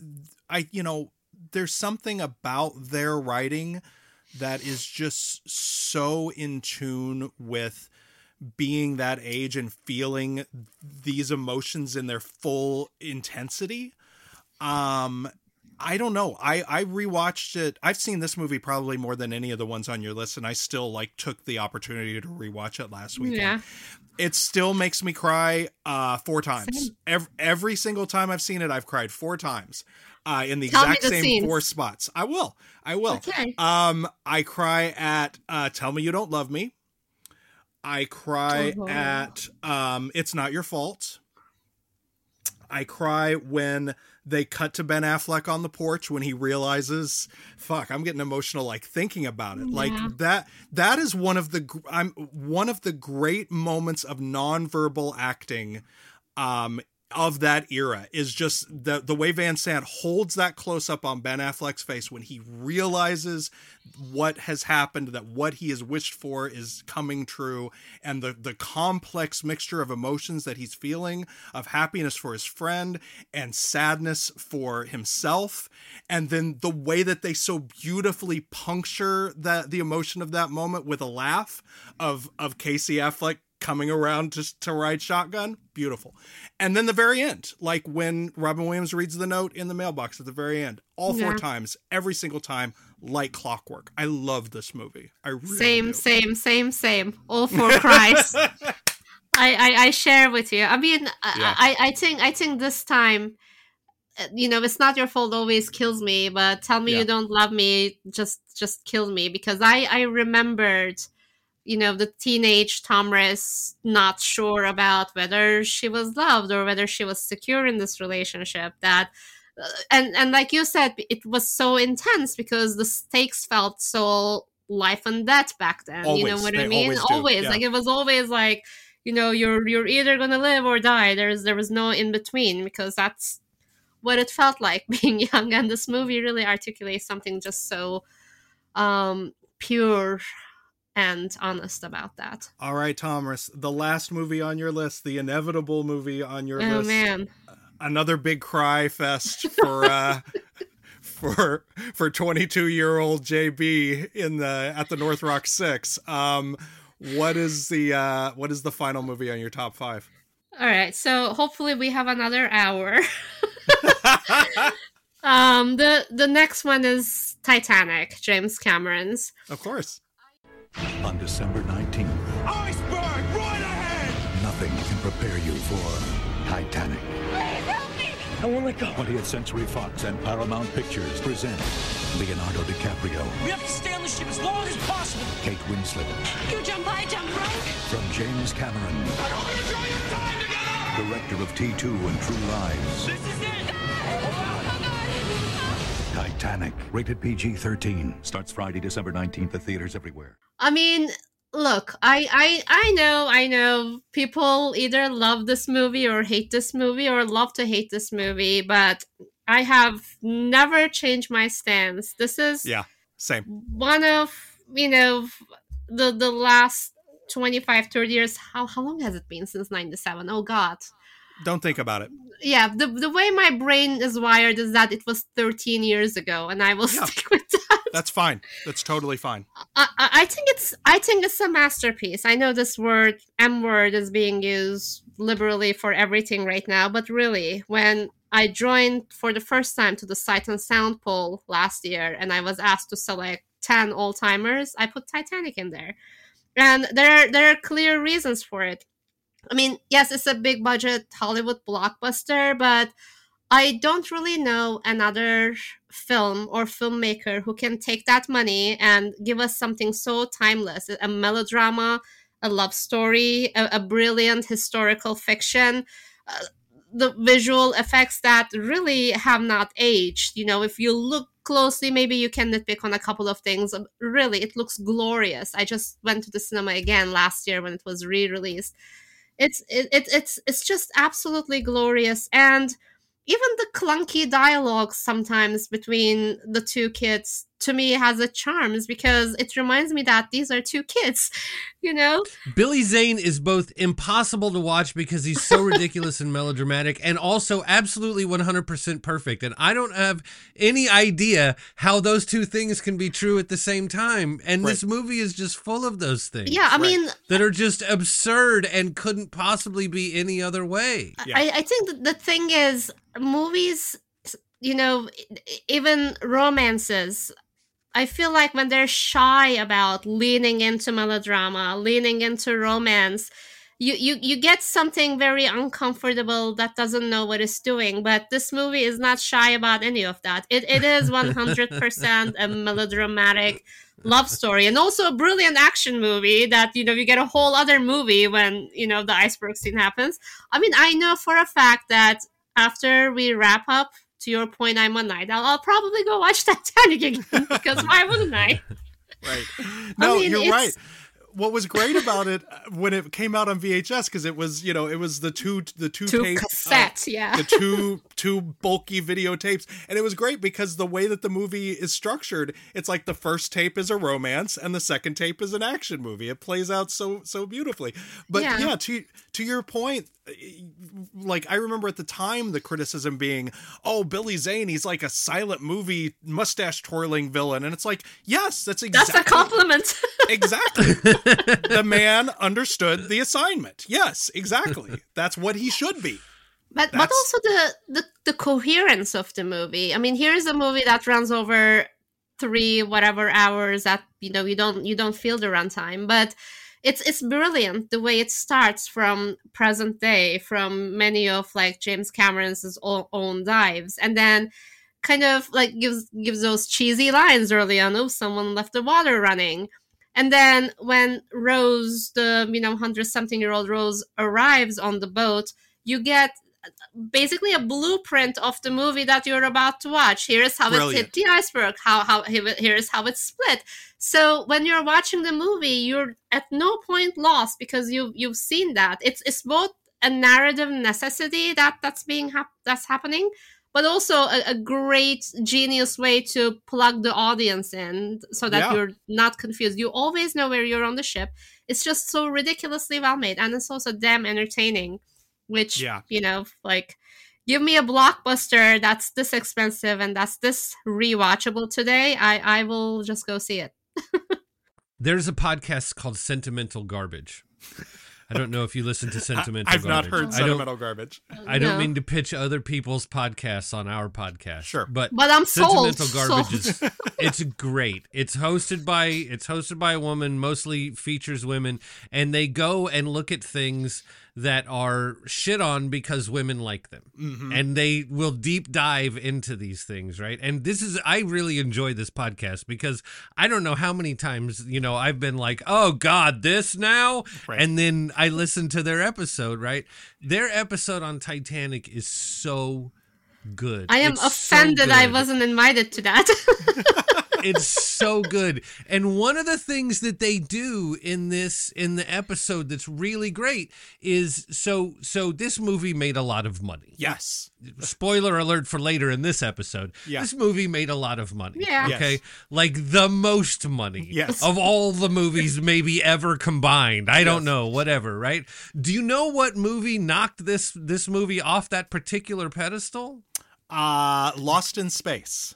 I you know there's something about their writing that is just so in tune with being that age and feeling these emotions in their full intensity. Um, I don't know. I, I rewatched it. I've seen this movie probably more than any of the ones on your list, and I still like took the opportunity to rewatch it last weekend. Yeah. It still makes me cry uh, four times. Same. Every, every single time I've seen it, I've cried four times. Uh, in the Tell exact me the same scenes. four spots. I will. I will. Okay. Um, I cry at uh, Tell Me You Don't Love Me. I cry Oh. at um, It's Not Your Fault. I cry when they cut to Ben Affleck on the porch when he realizes, fuck, I'm getting emotional like thinking about it. Yeah. Like that that is one of the gr- I'm one of the great moments of nonverbal acting um of that era is just the the way Van Sant holds that close up on Ben Affleck's face when he realizes what has happened, that what he has wished for is coming true, and the the complex mixture of emotions that he's feeling, of happiness for his friend and sadness for himself, and then the way that they so beautifully puncture that the emotion of that moment with a laugh of of Casey Affleck coming around to, to ride shotgun. Beautiful. And then the very end, like when Robin Williams reads the note in the mailbox at the very end, all four Yeah. times, every single time, like clockwork. I love this movie. I really Same, do. same, same, same. All four cries. I, I I share with you. I mean, Yeah. I, I I think I think this time, uh, you know, it's not your fault always kills me, but tell me Yeah. you don't love me, just just kill me, because I I remembered, you know, the teenage Tomris not sure about whether she was loved or whether she was secure in this relationship. That uh, and and like you said, it was so intense because the stakes felt so life and death back then. You know Always. what They I mean? always do. Always, Yeah. like it was always like, you know, you're you're either gonna live or die. There's there was no in between, because that's what it felt like being young. And this movie really articulates something just so um pure and honest about that. All right, Thomas, the last movie on your list, the inevitable movie on your Oh list. man. Another big cry fest for uh for for twenty-two year old J B in the at the North Rock Six. Um what is the uh what is the final movie on your top five? All right, so hopefully we have another hour. um the the next one is Titanic, James Cameron's. Of course. On December nineteenth, Iceberg, right ahead! nothing can prepare you for Titanic. I won't let go. twentieth Century Fox and Paramount Pictures present Leonardo DiCaprio, We have to stay on the ship as long as possible. Kate Winslet, You jump high, jump right. from James Cameron, director of T two and True Lies. This is it! Titanic, rated P G thirteen, starts Friday, December nineteenth at theaters everywhere. I mean, look, I, I I know, I know people either love this movie or hate this movie or love to hate this movie, but I have never changed my stance. This is Yeah, same. one of, you know, the the last twenty-five, thirty years. How how long has it been since ninety-seven? Oh God. Don't think about it. Yeah, the the way my brain is wired is that it was thirteen years ago, and I will Yeah. stick with that. That's fine. That's totally fine. I, I I think it's I think it's a masterpiece. I know this word M word is being used liberally for everything right now, but really, when I joined for the first time to the Sight and Sound poll last year, and I was asked to select ten all timers, I put Titanic in there, and there are there are clear reasons for it. I mean, yes, it's a big budget Hollywood blockbuster, but I don't really know another film or filmmaker who can take that money and give us something so timeless, a melodrama, a love story, a, a brilliant historical fiction, uh, the visual effects that really have not aged. You know, if you look closely, maybe you can nitpick on a couple of things. Really, it looks glorious. I just went to the cinema again last year when it was re-released. It's it, it it's it's just absolutely glorious, and even the clunky dialogue sometimes between the two kids to me has its charms, because it reminds me that these are two kids, you know. Billy Zane is both impossible to watch because he's so ridiculous and melodramatic, and also absolutely one hundred percent perfect. And I don't have any idea how those two things can be true at the same time. And Right. this movie is just full of those things. Yeah, I Right. mean, That are just absurd and couldn't possibly be any other way. Yeah. I, I think that the thing is, movies, you know, e- even romances, I feel like when they're shy about leaning into melodrama, leaning into romance, you, you, you get something very uncomfortable that doesn't know what it's doing. But this movie is not shy about any of that. It It is one hundred percent a melodramatic love story, and also a brilliant action movie that, you know, you get a whole other movie when, you know, the iceberg scene happens. I mean, I know for a fact that after we wrap up, to your point, I'm one night, I'll, I'll probably go watch Titanic again, because why wouldn't I? Right. No, mean, you're it's- right. What was great about it uh, when it came out on V H S, because it was, you know, it was the two the two, Two tape, uh, cassettes, yeah. the two two bulky videotapes, and it was great because the way that the movie is structured, it's like the first tape is a romance and the second tape is an action movie. It plays out so so beautifully. But Yeah. yeah, to to your point, like I remember at the time the criticism being, "Oh, Billy Zane, he's like a silent movie mustache twirling villain," and it's like, yes, that's exactly That's a compliment. exactly. The man understood the assignment. Yes, exactly. That's what he should be. But but That's- also the, the the coherence of the movie. I mean, here's a movie that runs over three whatever hours that, you know, you don't you don't feel the runtime, but it's it's brilliant the way it starts from present day, from many of like James Cameron's own, own dives, and then kind of like gives gives those cheesy lines early on. Oh, someone left the water running. And then when Rose, the, you know, hundred-something-year-old Rose arrives on the boat, you get basically a blueprint of the movie that you're about to watch. Here's how Brilliant. it hit the iceberg. How how here's how it split. So when you're watching the movie, you're at no point lost because you you've seen that. It's it's both a narrative necessity that that's being hap- that's happening, but also a, a great, genius way to plug the audience in so that Yeah. you're not confused. You always know where you're on the ship. It's just so ridiculously well made. And it's also damn entertaining, which, Yeah. you know, like, give me a blockbuster that's this expensive and that's this rewatchable today. I, I will just go see it. There's a podcast called Sentimental Garbage. I don't know if you listen to Sentimental I've Garbage. not heard I don't- Sentimental Garbage. I don't No. mean to pitch other people's podcasts on our podcast. Sure. But, But I'm sold. Sentimental Garbage Sold. is it's great. It's hosted by it's hosted by a woman, mostly features women, and they go and look at things that are shit on because women like them. Mm-hmm. And they will deep dive into these things, right? And this is I really enjoy this podcast because I don't know how many times, you know, I've been like, "Oh god, this now?" Right. And then I listen to their episode, right? Their episode on Titanic is so good. I am It's so offended I good. wasn't invited to that. It's so good. And one of the things that they do in this in the episode that's really great is so so this movie made a lot of money. Yes. Spoiler alert for later in this episode. Yeah. This movie made a lot of money. Yeah. Okay. Yes. Like the most money Yes. of all the movies maybe ever combined. I don't Yes. know, whatever, right? Do you know what movie knocked this this movie off that particular pedestal? Uh, Lost in Space.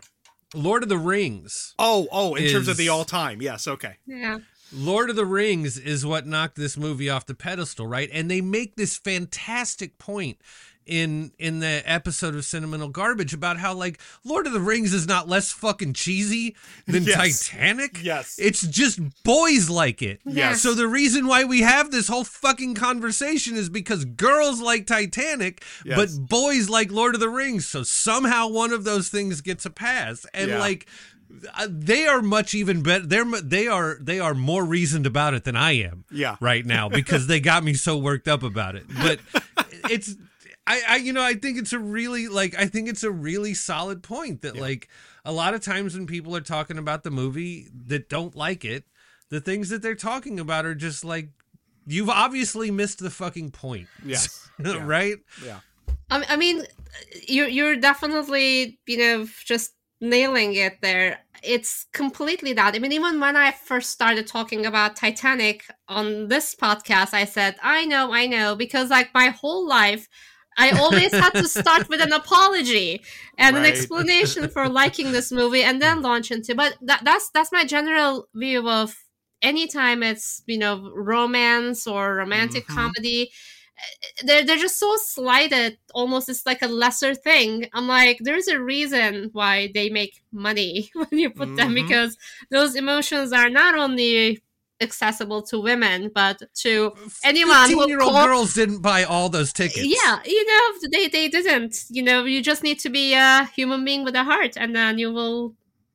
Lord of the Rings. Oh, oh, in terms of Is- the all-time. Yes, okay. Yeah. Lord of the Rings is what knocked this movie off the pedestal, right? And they make this fantastic point in in the episode of Sentimental Garbage about how, like, Lord of the Rings is not less fucking cheesy than Yes. Titanic. Yes. It's just boys like it. Yes. So the reason why we have this whole fucking conversation is because girls like Titanic, Yes. but boys like Lord of the Rings. So somehow one of those things gets a pass. And Yeah. like uh, they are much even better. They're mu- they are they are more reasoned about it than I am. Yeah. Right now because they got me so worked up about it. But it's I, I you know I think it's a really like I think it's a really solid point that like a lot of times when people are talking about the movie that don't like it, the things that they're talking about are just like you've obviously missed the fucking point. Yes. Yeah. Right? Yeah. I I mean, you're you're definitely, you know, just nailing it there. It's completely that. I mean, even when I first started talking about Titanic on this podcast, I said, I know, I know, because like my whole life, I always had to start with an apology and an Right. explanation for liking this movie and then launch into. But that, that's that's my general view of anytime it's, you know, romance or romantic Mhm. comedy. They're they're just so slighted, almost it's like a lesser thing. I'm like, there's a reason why they make money when you put them, Mhm. because those emotions are not only accessible to women, but to anyone who fifteen-year-old call- girls didn't buy all those tickets. Yeah, you know, they they didn't. You know, you just need to be a human being with a heart, and then you will,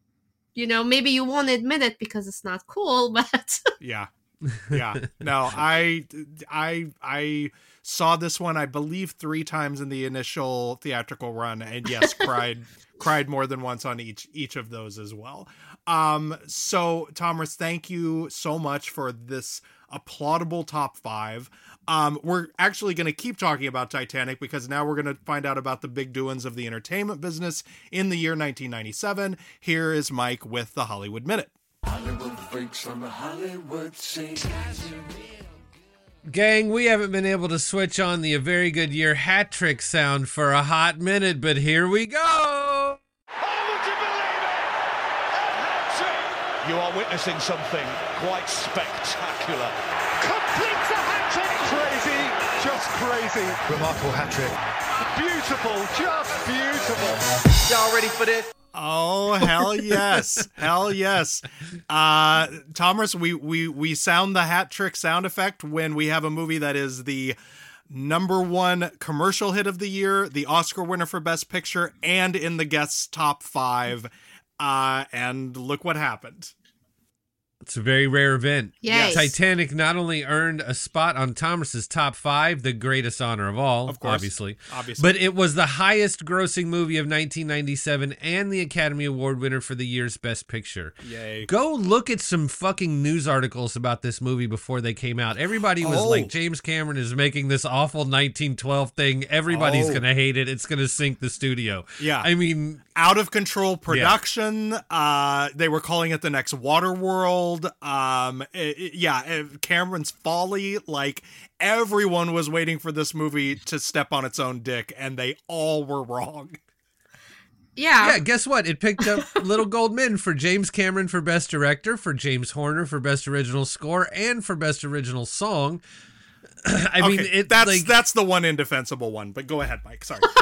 you know, maybe you won't admit it because it's not cool, but Yeah. Yeah. No, I, I, I saw this one, I believe, three times in the initial theatrical run, and yes, cried, cried more than once on each, each of those as well. Um, so Tomris, thank you so much for this applaudable top five. Um, we're actually going to keep talking about Titanic because now we're going to find out about the big doings of the entertainment business in the year nineteen ninety-seven. Here is Mike with the Hollywood Minute. Hollywood freaks on the Hollywood scene. Gang, we haven't been able to switch on the A Very Good Year hat trick sound for a hot minute, but here we go. Oh, would you believe it? A hat-trick! You are witnessing something quite spectacular. Completes a hat-trick! Crazy, just crazy. Remarkable hat trick. Beautiful, just beautiful. Y'all ready for this? Oh, hell yes. Hell yes. Uh, Thomas, we, we, we sound the hat trick sound effect when we have a movie that is the number one commercial hit of the year, the Oscar winner for Best Picture, and in the guests' top five. Uh, and look what happened. It's a very rare event. Yes. Titanic not only earned a spot on Thomas's top five, the greatest honor of all, of course, obviously, obviously, but it was the highest grossing movie of nineteen ninety-seven and the Academy Award winner for the year's Best Picture. Yay. Go look at some fucking news articles about this movie before they came out. Everybody was oh. like, James Cameron is making this awful nineteen twelve thing. Everybody's oh. going to hate it. It's going to sink the studio. Yeah. I mean... out of control production. Yeah. Uh, they were calling it the next Waterworld. Um, it, it, yeah, Cameron's Folly. Like, everyone was waiting for this movie to step on its own dick, and they all were wrong. Yeah. Yeah, guess what? It picked up Little Gold Men for James Cameron for Best Director, for James Horner for Best Original Score, and for Best Original Song. I okay, mean, it, that's like... that's the one indefensible one, but go ahead, Mike. Sorry.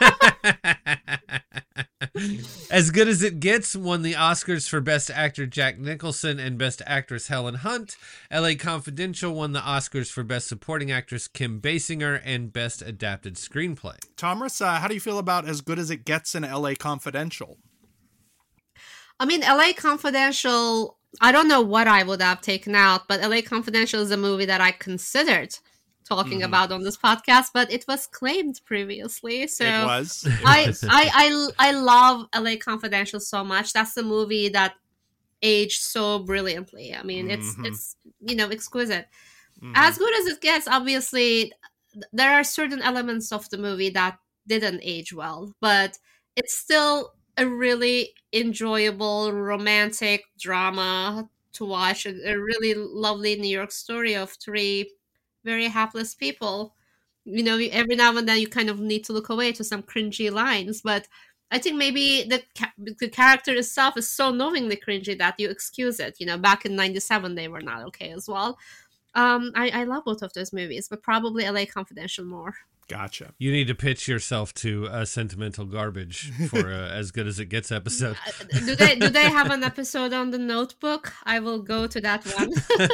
As Good as It Gets won the Oscars for Best Actor Jack Nicholson and Best Actress Helen Hunt. L A Confidential won the Oscars for Best Supporting Actress Kim Basinger and Best Adapted Screenplay. Thomas, uh, how do you feel about As Good as It Gets in L A Confidential? I mean, L A Confidential, I don't know what I would have taken out, but L A Confidential is a movie that I considered talking mm. about on this podcast, but it was claimed previously. So it was. I, I, I, I love L A Confidential so much. That's the movie that aged so brilliantly. I mean, it's, mm-hmm. it's, you know, exquisite. Mm-hmm. As Good as It Gets, obviously, there are certain elements of the movie that didn't age well, but it's still a really enjoyable romantic drama to watch. A, a really lovely New York story of three very hapless people. You know, every now and then you kind of need to look away to some cringy lines, but I think maybe the the character itself is so knowingly cringy that you excuse it. You know, back in ninety-seven they were not okay as well. Um, I, I love both of those movies, but probably L A Confidential more. Gotcha. You need to pitch yourself to a Sentimental Garbage for a As Good as It Gets episode. do they do they have an episode on The Notebook? I will go to that one.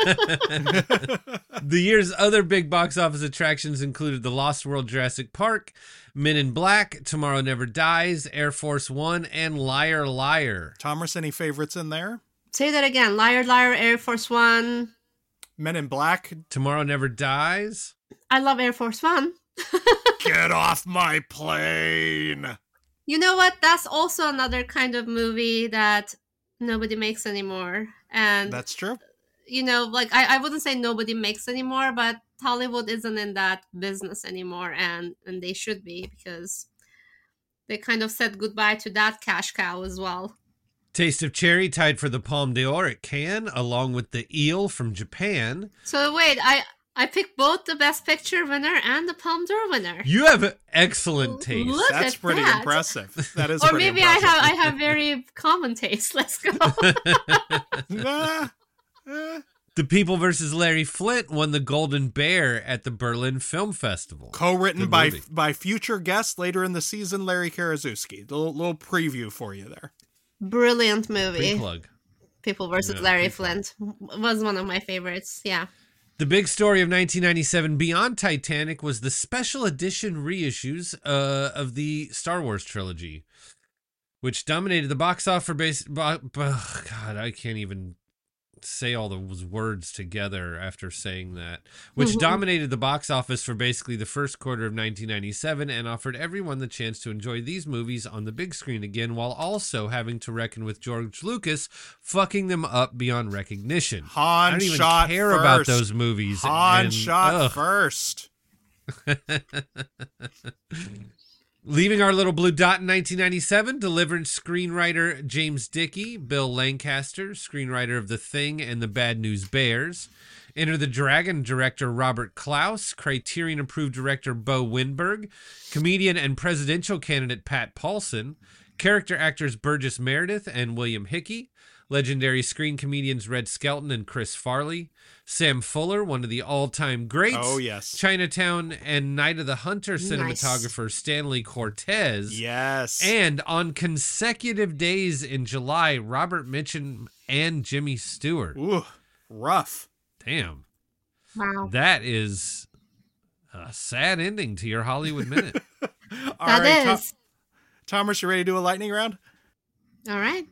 The year's other big box office attractions included The Lost World Jurassic Park, Men in Black, Tomorrow Never Dies, Air Force One, and Liar Liar. Thomas, any favorites in there? Say that again. Liar Liar, Air Force One. Men in Black. Tomorrow Never Dies. I love Air Force One. Get off my plane. You know what? That's also another kind of movie that nobody makes anymore. And that's true. You know, like I, I wouldn't say nobody makes anymore, but Hollywood isn't in that business anymore, and, and they should be, because they kind of said goodbye to that cash cow as well. Taste of Cherry tied for the Palme d'Or at Cannes, along with The Eel from Japan. So wait, I I picked both the Best Picture winner and the Palme d'Or winner. You have excellent taste. Look That's at pretty that. impressive. That is or pretty maybe impressive. I have I have very common taste. Let's go. uh, uh. The People versus Larry Flint won the Golden Bear at the Berlin Film Festival. Co-written by by future guest later in the season, Larry Karaszewski. A little, little preview for you there. Brilliant movie. Pre-plug. People versus Yeah, Larry pre-plug. Flint was one of my favorites. Yeah. The big story of nineteen ninety-seven beyond Titanic was the special edition reissues uh, of the Star Wars trilogy, which dominated the box office for base. Bo- oh, God, I can't even say all those words together after saying that. Which Mm-hmm. dominated the box office for basically the first quarter of nineteen ninety-seven and offered everyone the chance to enjoy these movies on the big screen again, while also having to reckon with George Lucas fucking them up beyond recognition. Han I don't even shot care first. about those movies. Han and, shot ugh. first. Leaving our little blue dot in nineteen ninety-seven, Deliverance screenwriter James Dickey, Bill Lancaster, screenwriter of The Thing and The Bad News Bears. Enter the Dragon director Robert Klaus, Criterion-approved director Bo Winberg, comedian and presidential candidate Pat Paulson, Character actors Burgess Meredith and William Hickey. Legendary screen comedians Red Skelton and Chris Farley. Sam Fuller, one of the all-time greats. Oh, yes. Chinatown and Night of the Hunter Nice. cinematographer Stanley Cortez. Yes. And on consecutive days in July, Robert Mitchum and Jimmy Stewart. Ooh, rough. Damn. Wow. That is a sad ending to your Hollywood Minute. All That right, is. Tom- Thomas, you ready to do a lightning round? All right.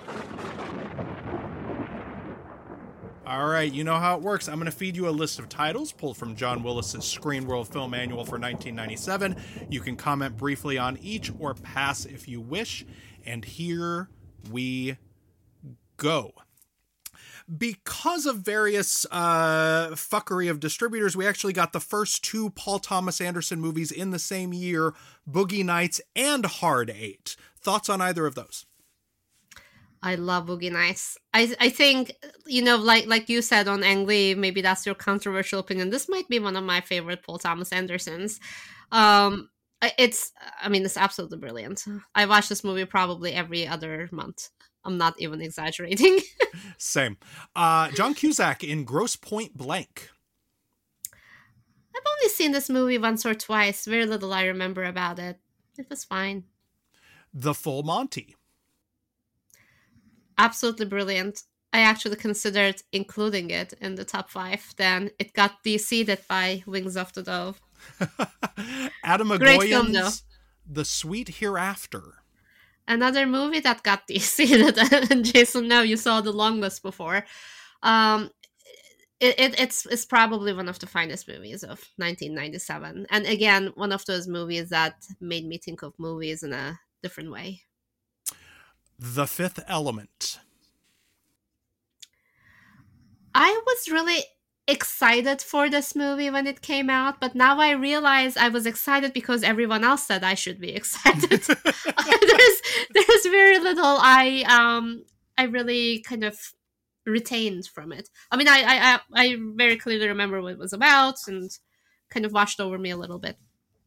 All right, you know how it works. I'm going to feed you a list of titles pulled from John Willis's Screen World Film Manual for nineteen ninety-seven. You can comment briefly on each or pass if you wish. And here we go. Because of various uh, fuckery of distributors, we actually got the first two Paul Thomas Anderson movies in the same year, Boogie Nights and Hard Eight. Thoughts on either of those? I love Boogie Nights. I I think, you know, like like you said on Ang Lee, maybe that's your controversial opinion. This might be one of my favorite Paul Thomas Andersons. Um, it's, I mean, it's absolutely brilliant. I watch this movie probably every other month. I'm not even exaggerating. Same. Uh, John Cusack in Grosse Pointe Blank. I've only seen this movie once or twice. Very little I remember about it. It was fine. The Full Monty. Absolutely brilliant. I actually considered including it in the top five. Then it got deseeded by Wings of the Dove. Adam Great film, though. Agoyan's The Sweet Hereafter. Another movie that got deseeded. And Jason, no, you saw The Long List before. Um, it, it it's it's probably one of the finest movies of nineteen ninety-seven. And again, one of those movies that made me think of movies in a different way. The Fifth Element. I was really excited for this movie when it came out, but now I realize I was excited because everyone else said I should be excited. there's there's very little I um I really kind of retained from it. I mean, I I I very clearly remember what it was about and kind of washed over me a little bit.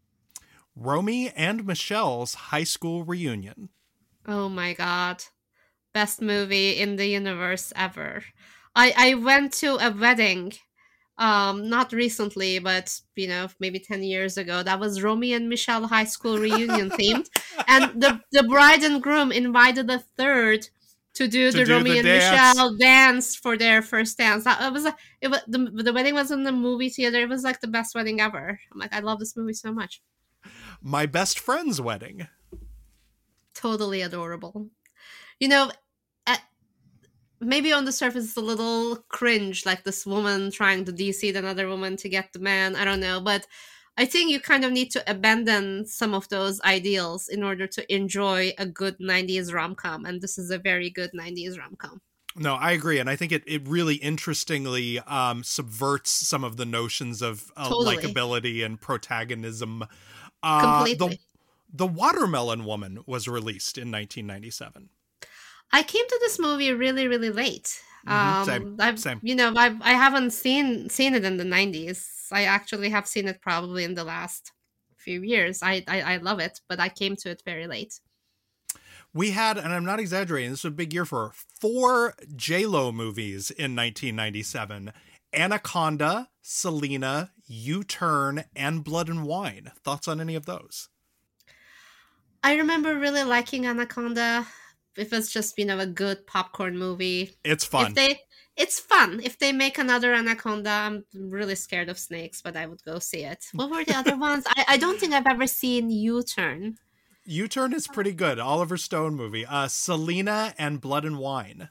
Romy and Michelle's High School Reunion. Oh my god. Best movie in the universe ever. I, I went to a wedding, um, not recently, but, you know, maybe ten years ago. That was Romy and Michelle High School Reunion themed. And the, the bride and groom invited a third to do To the do Romy the and dance. Michelle dance for their first dance. That, it was, a, it was the, the wedding was in the movie theater. It was like the best wedding ever. I'm like, I love this movie so much. My Best Friend's Wedding. Totally adorable. You know, at, maybe on the surface it's a little cringe, like this woman trying to de-seed another woman to get the man. I don't know, but I think you kind of need to abandon some of those ideals in order to enjoy a good nineties rom-com, and this is a very good nineties rom-com. No, I agree. And I think it, it really interestingly um, subverts some of the notions of uh, Totally. likability and protagonism. Uh, Completely. The, the Watermelon Woman was released in nineteen ninety-seven. I came to this movie really, really late. Mhm, Um, same, I've, same. You know, I've, I haven't seen seen it in the nineties. I actually have seen it probably in the last few years. I, I, I love it, but I came to it very late. We had, and I'm not exaggerating, this was a big year for her, four J-Lo movies in nineteen ninety-seven. Anaconda, Selena, U-Turn, and Blood and Wine. Thoughts on any of those? I remember really liking Anaconda. It was just, you know, a good popcorn movie. It's fun. If they, it's fun. If they make another Anaconda, I'm really scared of snakes, but I would go see it. What were the other ones? I, I don't think I've ever seen U-Turn. U-Turn is pretty good. Oliver Stone movie. Uh, Selena and Blood and Wine.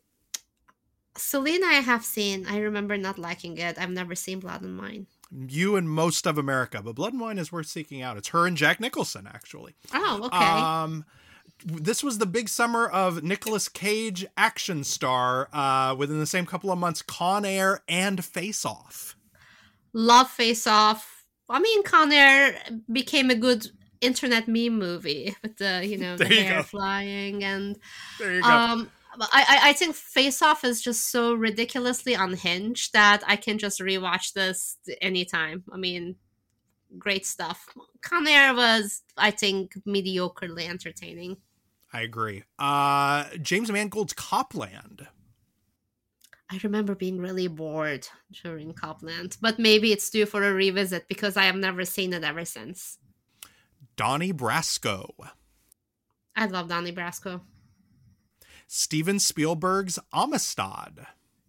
Selena I have seen. I remember not liking it. I've never seen Blood and Wine. You and most of America, but Blood and Wine is worth seeking out. It's her and Jack Nicholson, actually. Oh, okay. Um, this was the big summer of Nicolas Cage action star uh, within the same couple of months, Con Air and Face Off. Love Face Off. I mean, Con Air became a good internet meme movie with the, you know, the There you hair go. flying and There you go. um I, I I think Face Off is just so ridiculously unhinged that I can just rewatch this anytime. I mean, great stuff. Con Air was, I think, mediocrely entertaining. I agree. Uh, James Mangold's Copland. I remember being really bored during Copland, but maybe it's due for a revisit because I have never seen it ever since. Donnie Brasco. I love Donnie Brasco. Steven Spielberg's Amistad.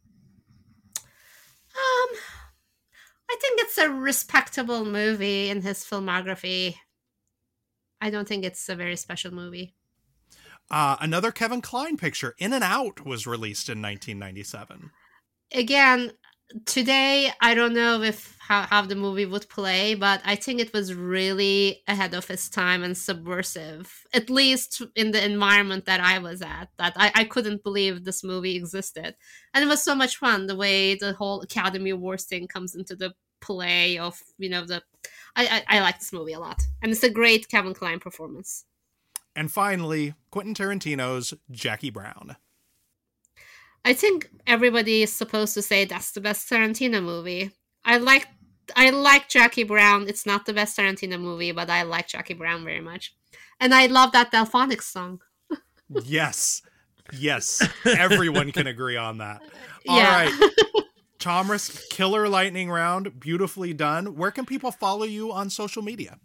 Um, I think it's a respectable movie in his filmography. I don't think it's a very special movie. Uh, another Kevin Kline picture, In and Out, was released in nineteen ninety-seven. Again, today, I don't know if how, how the movie would play, but I think it was really ahead of its time and subversive, at least in the environment that I was at, that I, I couldn't believe this movie existed. And it was so much fun, the way the whole Academy Awards thing comes into the play of, you know, the... I, I, I like this movie a lot. And it's a great Kevin Kline performance. And finally, Quentin Tarantino's Jackie Brown. I think everybody is supposed to say that's the best Tarantino movie. I like I like Jackie Brown. It's not the best Tarantino movie, but I like Jackie Brown very much. And I love that Delphonics song. Yes. Yes. Everyone can agree on that. All yeah. right. Tomris, killer lightning round. Beautifully done. Where can people follow you on social media?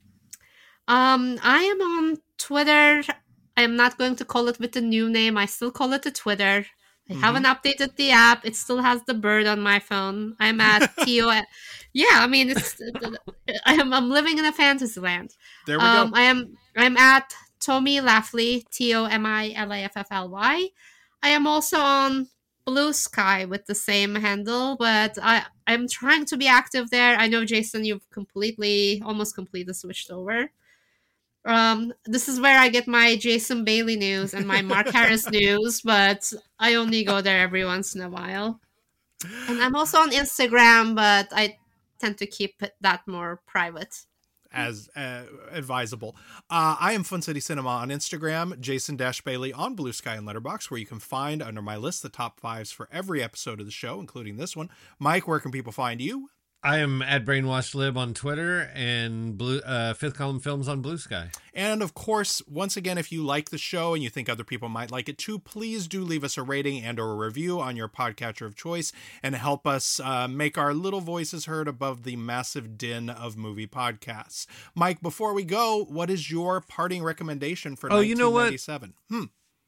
Um, I am on Twitter. I am not going to call it with the new name. I still call it the Twitter. I mm-hmm. haven't updated the app. It still has the bird on my phone. I'm at T O. Yeah, I mean, it's. I am. I'm living in a fantasy land. There we um, go. I am. I'm at Tommy Laffly. T O M I L A F F L Y. I am also on Blue Sky with the same handle, but I I'm trying to be active there. I know, Jason, you've completely, almost completely switched over. Um, this is where I get my Jason Bailey news and my Mark Harris news, but I only go there every once in a while. And I'm also on Instagram, but I tend to keep that more private. As uh, advisable. Uh, I am Fun City Cinema on Instagram, Jason Dash Bailey on Blue Sky and Letterboxd, where you can find under my list the top fives for every episode of the show, including this one. Mike, where can people find you? I am at Brainwashed Lib on Twitter and Blue uh, Fifth Column Films on Blue Sky. And of course, once again, if you like the show and you think other people might like it too, please do leave us a rating and or a review on your podcatcher of choice and help us uh, make our little voices heard above the massive din of movie podcasts. Mike, before we go, what is your parting recommendation for oh, you know what? nineteen ninety-seven? Hmm.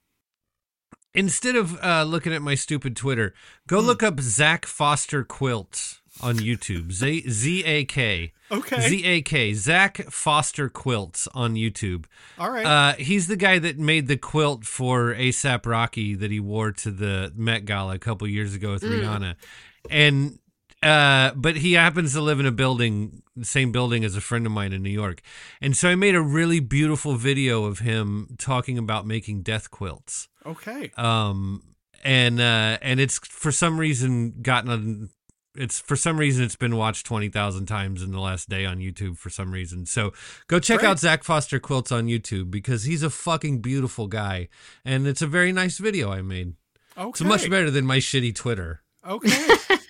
Instead of uh, looking at my stupid Twitter, go hmm. look up Zach Foster Quilts on YouTube. Z Z A K. Okay. Z A K. Zach Foster Quilts on YouTube. All right. Uh, he's the guy that made the quilt for ASAP Rocky that he wore to the Met Gala a couple years ago with mm. Rihanna. And uh, but he happens to live in a building, the same building as a friend of mine in New York. And so I made a really beautiful video of him talking about making death quilts. Okay. Um, and uh, and it's for some reason gotten a, it's for some reason it's been watched twenty thousand times in the last day on YouTube for some reason. So go check Great. out Zach Foster Quilts on YouTube because he's a fucking beautiful guy, and it's a very nice video I made. Okay. It's much better than my shitty Twitter. Okay.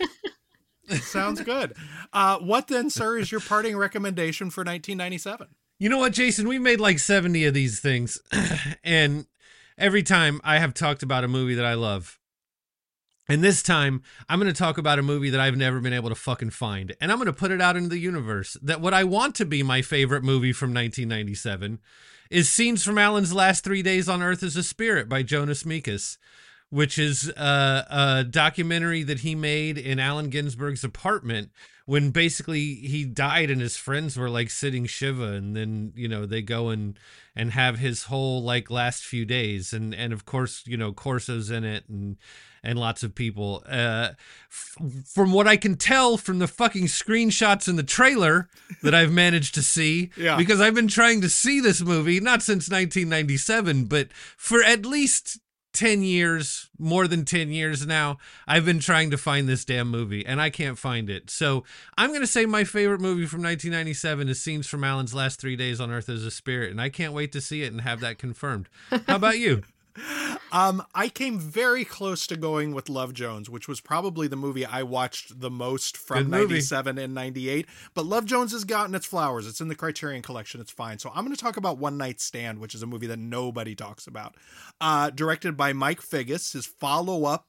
Sounds good. Uh, what then, sir, is your parting recommendation for nineteen ninety-seven? You know what, Jason? We made like seventy of these things, and every time I have talked about a movie that I love. And this time, I'm going to talk about a movie that I've never been able to fucking find. And I'm going to put it out into the universe that what I want to be my favorite movie from nineteen ninety-seven is Scenes from Alan's Last Three Days on Earth as a Spirit by Jonas Mekas, which is a, a documentary that he made in Allen Ginsberg's apartment when basically he died and his friends were like sitting Shiva, and then, you know, they go and and have his whole like last few days, and and of course, you know, Corso's in it and and lots of people. Uh, f- from what I can tell from the fucking screenshots in the trailer that I've managed to see, yeah. because I've been trying to see this movie not since nineteen ninety-seven, but for at least ten years, more than ten years now, I've been trying to find this damn movie, and I can't find it. So I'm going to say my favorite movie from nineteen ninety-seven is Scenes from Alan's Last Three Days on Earth as a Spirit, and I can't wait to see it and have that confirmed. How about you? um, I came very close to going with Love Jones, which was probably the movie I watched the most from ninety-seven and ninety-eight. But Love Jones has gotten its flowers. It's in the Criterion Collection. It's fine. So I'm going to talk about One Night Stand, which is a movie that nobody talks about. Uh, directed by Mike Figgis, his follow-up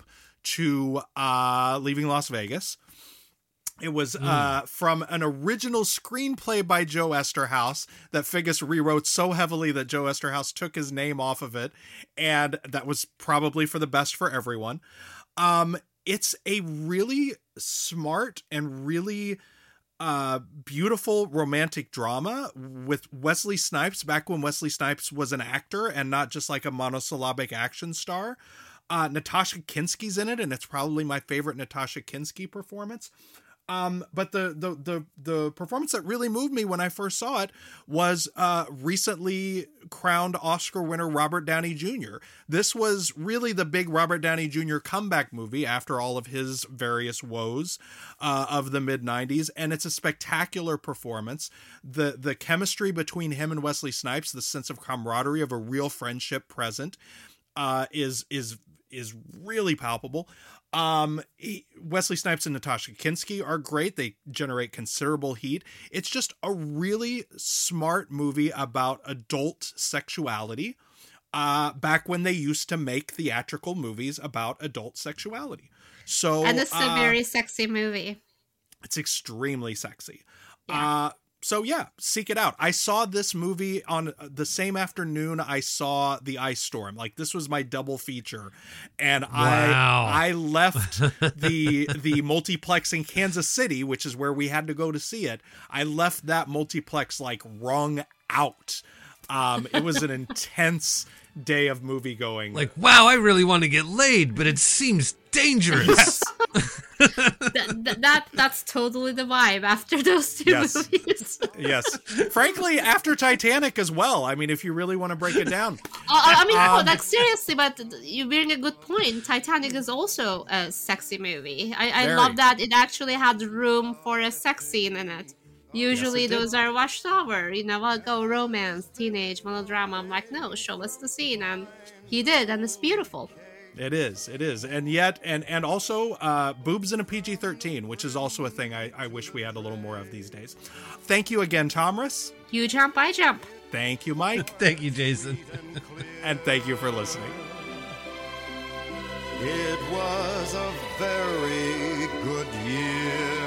to uh, Leaving Las Vegas. It was uh, from an original screenplay by Joe Esterhaus that Figgis rewrote so heavily that Joe Esterhaus took his name off of it, and that was probably for the best for everyone. Um, it's a really smart and really uh, beautiful romantic drama with Wesley Snipes, back when Wesley Snipes was an actor and not just like a monosyllabic action star. Uh, Natasha Kinski's in it, and it's probably my favorite Natasha Kinski performance. Um, but the, the, the, the performance that really moved me when I first saw it was, uh, recently crowned Oscar winner Robert Downey Junior This was really the big Robert Downey Junior comeback movie after all of his various woes, uh, of the mid nineties. And it's a spectacular performance. The, the chemistry between him and Wesley Snipes, the sense of camaraderie of a real friendship present, uh, is, is, is really palpable. Um, he, Wesley Snipes and Natasha Kinski are great. They generate considerable heat. It's just a really smart movie about adult sexuality, uh, back when they used to make theatrical movies about adult sexuality. So, and it's a uh, very sexy movie. It's extremely sexy. Yeah. Uh, So yeah, seek it out. I saw this movie on the same afternoon I saw The Ice Storm. Like, this was my double feature, and Wow. I I left the the multiplex in Kansas City, which is where we had to go to see it. I left that multiplex like wrung out. Um, it was an intense day of movie going. Like, wow, I really want to get laid, but it seems dangerous. Yes. that, that, that that's totally the vibe after those two Yes. movies. Yes. Frankly, after Titanic as well. I mean, if you really want to break it down. I, I mean, no, Um, like seriously, but you bring a good point. Titanic is also a sexy movie. I, I Very. love that it actually had room for a sex scene in it. Usually Yes, it did. those are washed over. You know, I'll go romance, teenage, melodrama. I'm like, no, show us the scene. And he did, and it's beautiful. It is, it is, and yet, and and also, uh, boobs in a P G thirteen, which is also a thing I, I wish we had a little more of these days. Thank you again, Tomris. You jump, I jump. Thank you, Mike, Thank you, Jason. and thank you for listening. It was a very good year.